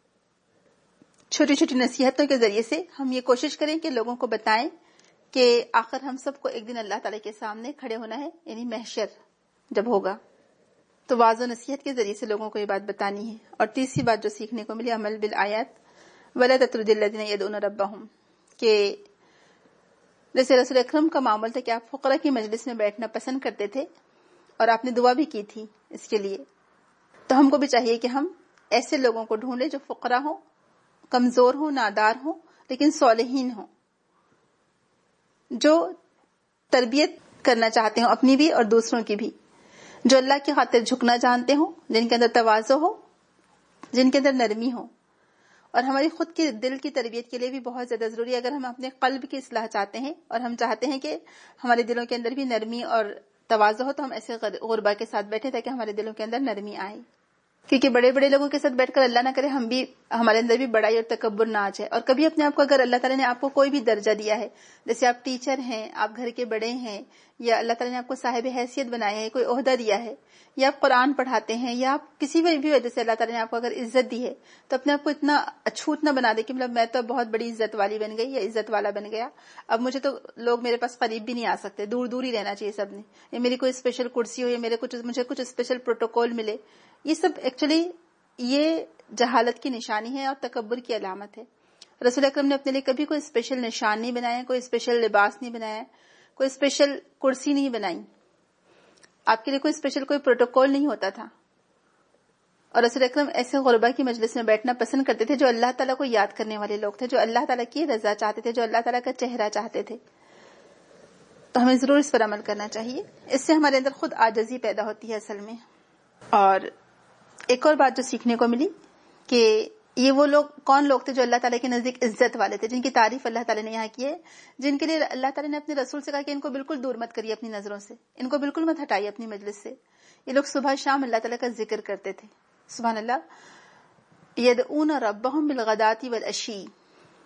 [SPEAKER 1] چھوٹی چھوٹی نصیحتوں کے ذریعے سے ہم یہ کوشش کریں کہ لوگوں کو بتائیں کہ آخر ہم سب کو ایک دن اللہ تعالیٰ کے سامنے کھڑے ہونا ہے، یعنی محشر جب ہوگا. تو واضح و نصیحت کے ذریعے سے لوگوں کو یہ بات بتانی ہے. اور تیسری بات جو سیکھنے کو ملی، عمل بالآیات، وَلَا تَطْرُدِ الَّذِينَ يَدْعُونَ رَبَّهُمْ، کہ جیسے رسول اکرم کا معمول تھا کہ آپ فقراء کی مجلس میں بیٹھنا پسند کرتے تھے اور آپ نے دعا بھی کی تھی اس کے لیے. تو ہم کو بھی چاہیے کہ ہم ایسے لوگوں کو ڈھونڈیں جو فقراء ہوں، کمزور ہوں، نادار ہوں، لیکن صالحین ہوں، جو تربیت کرنا چاہتے ہوں اپنی بھی اور دوسروں کی بھی، جو اللہ کی خاطر جھکنا جانتے ہوں، جن کے اندر تواضع ہو، جن کے اندر نرمی ہو. اور ہماری خود کی دل کی تربیت کے لیے بھی بہت زیادہ ضروری ہے. اگر ہم اپنے قلب کی اصلاح چاہتے ہیں اور ہم چاہتے ہیں کہ ہمارے دلوں کے اندر بھی نرمی اور تواضع ہو، تو ہم ایسے غربا کے ساتھ بیٹھے تاکہ ہمارے دلوں کے اندر نرمی آئے. کیونکہ بڑے بڑے لوگوں کے ساتھ بیٹھ کر اللہ نہ کرے ہم بھی ہمارے اندر بھی بڑائی اور تکبر نہ آ جائے. اور کبھی اپنے آپ کو اگر اللہ تعالیٰ نے آپ کو کوئی بھی درجہ دیا ہے، جیسے آپ ٹیچر ہیں، آپ گھر کے بڑے ہیں، یا اللہ تعالیٰ نے آپ کو صاحب حیثیت بنایا ہے، کوئی عہدہ دیا ہے، یا آپ قرآن پڑھاتے ہیں، یا آپ کسی بھی وجہ سے اللہ تعالیٰ نے آپ کو اگر عزت دی ہے، تو اپنے آپ کو اتنا اچھوت نہ بنا دے کہ مطلب میں تو بہت بڑی عزت والی بن گئی یا عزت والا بن گیا، اب مجھے تو لوگ میرے پاس قریب بھی نہیں آ سکتے، دور دور ہی رہنا چاہیے سب نے، یا میری کوئی اسپیشل کرسی ہو، یا میرے کچھ مجھے کچھ اسپیشل پروٹوکول ملے. یہ سب ایکچولی یہ جہالت کی نشانی ہے اور تکبر کی علامت ہے. رسول اکرم نے اپنے لیے کبھی کوئی اسپیشل نشان نہیں بنایا، کوئی اسپیشل لباس نہیں بنایا، کوئی اسپیشل کرسی نہیں بنائی، آپ کے لیے کوئی اسپیشل کوئی پروٹوکول نہیں ہوتا تھا. اور رسول اکرم ایسے غربا کی مجلس میں بیٹھنا پسند کرتے تھے جو اللہ تعالیٰ کو یاد کرنے والے لوگ تھے، جو اللہ تعالیٰ کی رضا چاہتے تھے، جو اللہ تعالیٰ کا چہرہ چاہتے تھے. تو ہمیں ضرور اس پر عمل کرنا چاہیے. اس سے ہمارے اندر خود عاجزی پیدا ہوتی ہے اصل میں. اور ایک اور بات جو سیکھنے کو ملی کہ یہ وہ لوگ کون لوگ تھے جو اللہ تعالیٰ کے نزدیک عزت والے تھے، جن کی تعریف اللہ تعالیٰ نے یہاں کی ہے، جن کے لیے اللہ تعالیٰ نے اپنے رسول سے کہا کہ ان کو بالکل دور مت کریے اپنی نظروں سے، ان کو بالکل مت ہٹائیے اپنی مجلس سے. یہ لوگ صبح شام اللہ تعالیٰ کا ذکر کرتے تھے. سبحان اللہ. یدعون ربهم بالغداۃ والعشی،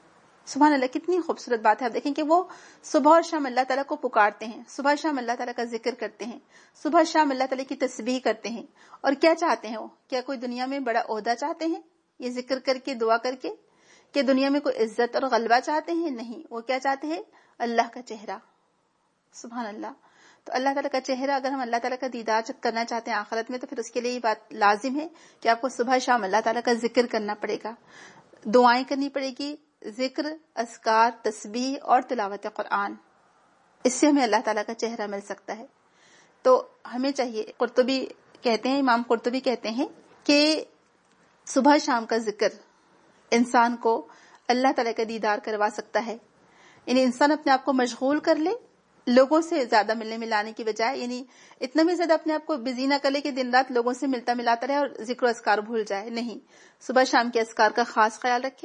[SPEAKER 1] سبحان اللہ، کتنی خوبصورت بات ہے. آپ دیکھیں کہ وہ صبح اور شام اللہ تعالیٰ کو پکارتے ہیں، صبح شام اللہ تعالیٰ کا ذکر کرتے ہیں، صبح شام اللہ تعالیٰ کی تسبیح کرتے ہیں. اور کیا چاہتے ہیں وہ؟ کیا کوئی دنیا میں بڑا عہدہ چاہتے ہیں یہ ذکر کر کے، دعا کر کے؟ کہ دنیا میں کوئی عزت اور غلبہ چاہتے ہیں؟ نہیں، وہ کیا چاہتے ہیں؟ اللہ کا چہرہ. سبحان اللہ. تو اللہ تعالیٰ کا چہرہ، اگر ہم اللہ تعالیٰ کا دیدار کرنا چاہتے ہیں آخرت میں، تو پھر اس کے لیے یہ بات لازم ہے کہ آپ کو صبح شام اللہ تعالیٰ کا ذکر کرنا پڑے گا، دعائیں کرنی پڑے گی، ذکر، اذکار، تسبیح اور تلاوت قرآن. اس سے ہمیں اللہ تعالیٰ کا چہرہ مل سکتا ہے. تو ہمیں چاہیے، قرطبی کہتے ہیں، امام قرطبی کہتے ہیں کہ صبح شام کا ذکر انسان کو اللہ تعالیٰ کا دیدار کروا سکتا ہے. یعنی انسان اپنے آپ کو مشغول کر لے لوگوں سے زیادہ ملنے ملانے کی بجائے، یعنی اتنا بھی زیادہ اپنے آپ کو بزی نہ کر لے کہ دن رات لوگوں سے ملتا ملاتا رہے اور ذکر و اذکار بھول جائے. نہیں، صبح شام کے اذکار کا خاص خیال رکھے،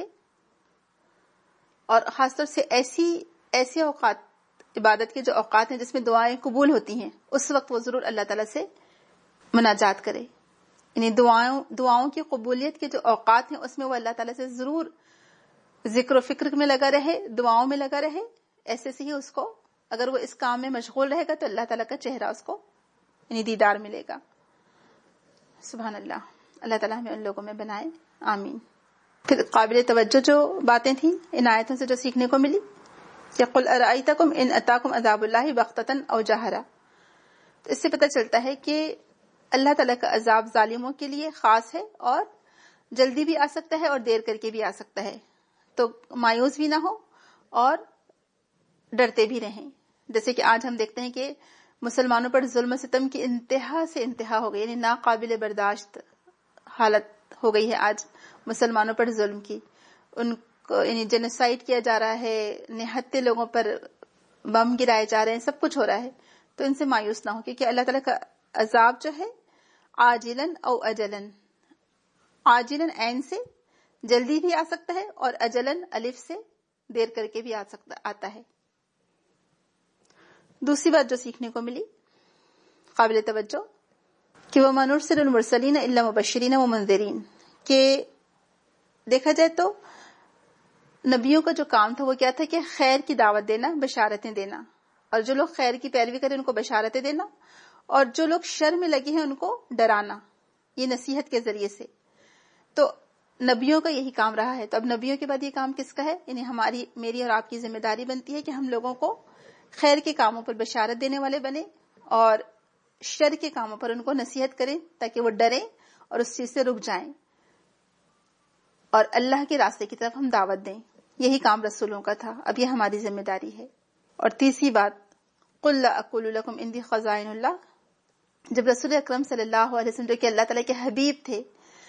[SPEAKER 1] اور خاص طور سے ایسی ایسے اوقات، عبادت کے جو اوقات ہیں جس میں دعائیں قبول ہوتی ہیں، اس وقت وہ ضرور اللہ تعالیٰ سے مناجات کرے. یعنی دعاؤں دعاؤں کی قبولیت کے جو اوقات ہیں اس میں وہ اللہ تعالیٰ سے ضرور ذکر و فکر میں لگا رہے، دعاؤں میں لگا رہے. ایسے سے ہی اس کو، اگر وہ اس کام میں مشغول رہے گا تو اللہ تعالیٰ کا چہرہ اس کو یعنی دیدار ملے گا. سبحان اللہ. اللہ تعالیٰ ہمیں ان لوگوں میں بنائے، آمین. پھر قابل توجہ جو باتیں تھیں ان آیتوں سے جو سیکھنے کو ملی کہ قل ارأیتکم ان اتاکم عذاب اللہ بغتۃ او جہرا. تو اس سے پتہ چلتا ہے کہ اللہ تعالیٰ کا عذاب ظالموں کے لیے خاص ہے، اور جلدی بھی آ سکتا ہے اور دیر کر کے بھی آ سکتا ہے. تو مایوس بھی نہ ہو اور ڈرتے بھی رہیں. جیسے کہ آج ہم دیکھتے ہیں کہ مسلمانوں پر ظلم و ستم کی انتہا سے انتہا ہو گئی، یعنی ناقابل برداشت حالت ہو گئی ہے آج مسلمانوں پر ظلم کی. ان کو یعنی جینوسائیڈ کیا جا رہا ہے، نہتے لوگوں پر بم گرائے جا رہے ہیں، سب کچھ ہو رہا ہے. تو ان سے مایوس نہ ہو، کیونکہ اللہ تعالیٰ کا عذاب جو ہے عاجلاً او اجلاً، عاجلاً عین سے جلدی بھی آ سکتا ہے، اور اجلاً الف سے دیر کر کے بھی آ سکتا آتا ہے. دوسری بات جو سیکھنے کو ملی قابل توجہ کہ وَمَا نُرْسِلُ الْمُرْسَلِينَ إِلَّا مُبَشِّرِينَ وَمُنذِرِينَ، کہ دیکھا جائے تو نبیوں کا جو کام تھا وہ کیا تھا کہ خیر کی دعوت دینا، بشارتیں دینا، اور جو لوگ خیر کی پیروی کریں ان کو بشارتیں دینا، اور جو لوگ شر میں لگے ہیں ان کو ڈرانا، یہ نصیحت کے ذریعے سے. تو نبیوں کا یہی کام رہا ہے. تو اب نبیوں کے بعد یہ کام کس کا ہے؟ یعنی ہماری، میری اور آپ کی ذمہ داری بنتی ہے کہ ہم لوگوں کو خیر کے کاموں پر بشارت دینے والے بنے، اور شر کے کاموں پر ان کو نصیحت کریں تاکہ وہ ڈریں اور اس چیز سے رک جائیں، اور اللہ کے راستے کی طرف ہم دعوت دیں. یہی کام رسولوں کا تھا. اب یہ ہماری ذمہ داری ہے. اور تیسری بات، قُل لَا أَقُولُ لَكُمْ عِندِي خَزَائِنُ اللَّهِ، جب رسول اکرم صلی اللہ علیہ وسلم جو کہ اللہ تعالیٰ کے حبیب تھے،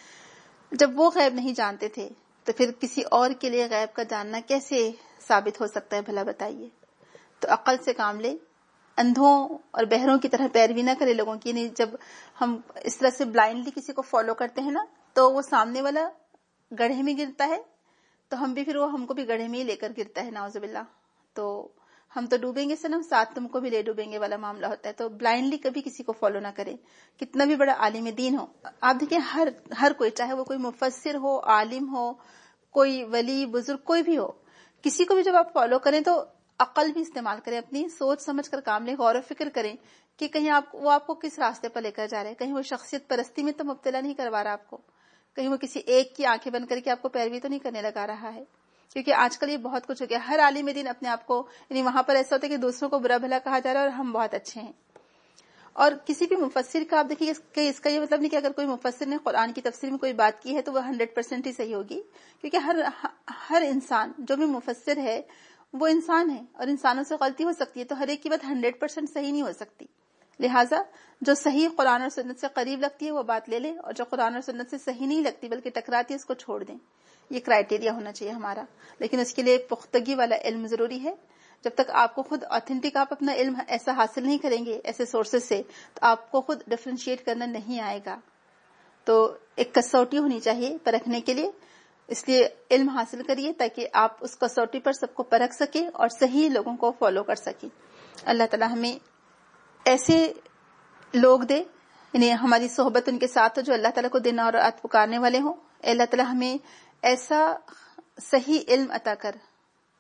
[SPEAKER 1] جب وہ غیب نہیں جانتے تھے تو پھر کسی اور کے لیے غیب کا جاننا کیسے ثابت ہو سکتا ہے بھلا بتائیے. تو عقل سے کام لے، اندھوں اور بہروں کی طرح پیروی نہ کرے لوگوں کی. نہیں، جب ہم اس طرح سے بلائنڈلی کسی کو فالو کرتے ہیں نا، تو وہ سامنے والا گڑھے میں گرتا ہے تو ہم بھی پھر وہ ہم کو بھی گڑھے میں ہی لے کر گرتا ہے، نعوذ باللہ. تو ہم تو ڈوبیں گے سنم، ساتھ تم کو بھی لے ڈوبیں گے والا معاملہ ہوتا ہے. تو بلائنڈلی کبھی کسی کو فالو نہ کریں، کتنا بھی بڑا عالم دین ہو. آپ دیکھیں ہر ہر کوئی، چاہے وہ کوئی مفسر ہو، عالم ہو، کوئی ولی بزرگ کوئی بھی ہو، کسی کو بھی جب آپ فالو کریں تو عقل بھی استعمال کریں، اپنی سوچ سمجھ کر کام لیں، غور و فکر کریں کہ کہیں آپ وہ آپ کو کس راستے پر لے کر جا رہے ہیں. کہیں وہ شخصیت پرستی میں تو مبتلا نہیں کروا رہا آپ کو، کہیں وہ کسی ایک کی آنکھیں بند کر کے آپ کو پیروی تو نہیں کرنے لگا رہا ہے. کیونکہ آج کل یہ بہت کچھ ہو گیا. ہر عالم دین اپنے آپ کو، یعنی وہاں پر ایسا ہوتا ہے کہ دوسروں کو برا بھلا کہا جا رہا ہے اور ہم بہت اچھے ہیں. اور کسی بھی مفسر کا آپ دیکھیے کہ اس کا یہ مطلب نہیں کہ اگر کوئی مفسر نے قرآن کی تفسیر میں کوئی بات کی ہے تو وہ ہنڈریڈ پرسینٹ ہی صحیح ہوگی. کیونکہ ہر ہر انسان جو بھی مفسر ہے وہ انسان ہے، اور انسانوں سے غلطی ہو سکتی ہے. تو ہر ایک کی بات ہنڈریڈ پرسینٹ صحیح نہیں ہو سکتی. لہٰذا جو صحیح قرآن اور سنت سے قریب لگتی ہے وہ بات لے لیں، اور جو قرآن اور سنت سے صحیح نہیں لگتی بلکہ ٹکراتی ہے اس کو چھوڑ دیں. یہ کرائٹیریا ہونا چاہیے ہمارا. لیکن اس کے لیے ایک پختگی والا علم ضروری ہے. جب تک آپ کو خود آتھینٹک آپ اپنا علم ایسا حاصل نہیں کریں گے ایسے سورسز سے، تو آپ کو خود ڈفرینشیٹ کرنا نہیں آئے گا. تو ایک کسوٹی ہونی چاہیے پرکھنے کے لیے. اس لیے علم حاصل کریے تاکہ آپ اس کسوٹی پر سب کو پرکھ سکیں اور صحیح لوگوں کو فالو کر سکیں. اللہ تعالی ہمیں ایسے لوگ دے، یعنی ہماری صحبت ان کے ساتھ ہو جو اللہ تعالیٰ کو دن اور رات پکارنے والے ہوں. اللہ تعالیٰ ہمیں ایسا صحیح علم عطا کر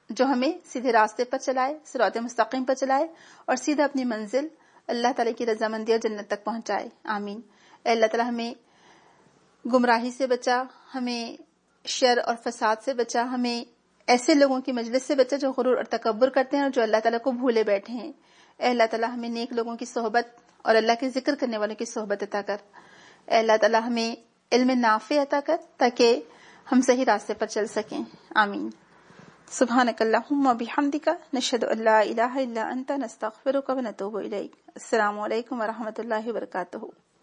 [SPEAKER 1] جو ہمیں سیدھے راستے پر چلائے، صراط مستقیم پر چلائے اور سیدھا اپنی منزل اللہ تعالیٰ کی رضامندی اور جنت تک پہنچائے. آمین. اے اللہ تعالیٰ ہمیں گمراہی سے بچا، ہمیں شر اور فساد سے بچا، ہمیں ایسے لوگوں کی مجلس سے بچا جو غرور اور تکبر کرتے ہیں اور جو اللہ تعالیٰ کو بھولے بیٹھے ہیں. اے اللہ تعالیٰ ہمیں نیک لوگوں کی صحبت اور اللہ کے ذکر کرنے والوں کی صحبت عطا کر. اے اللہ تعالیٰ ہمیں علم نافع عطا کر تاکہ ہم صحیح راستے پر چل سکیں. آمین. سبحانک اللہم و بحمدک نشہد ان لا الہ الا انت نستغفرک و نتوب الیک. السلام علیکم و رحمۃ اللہ وبرکاتہ.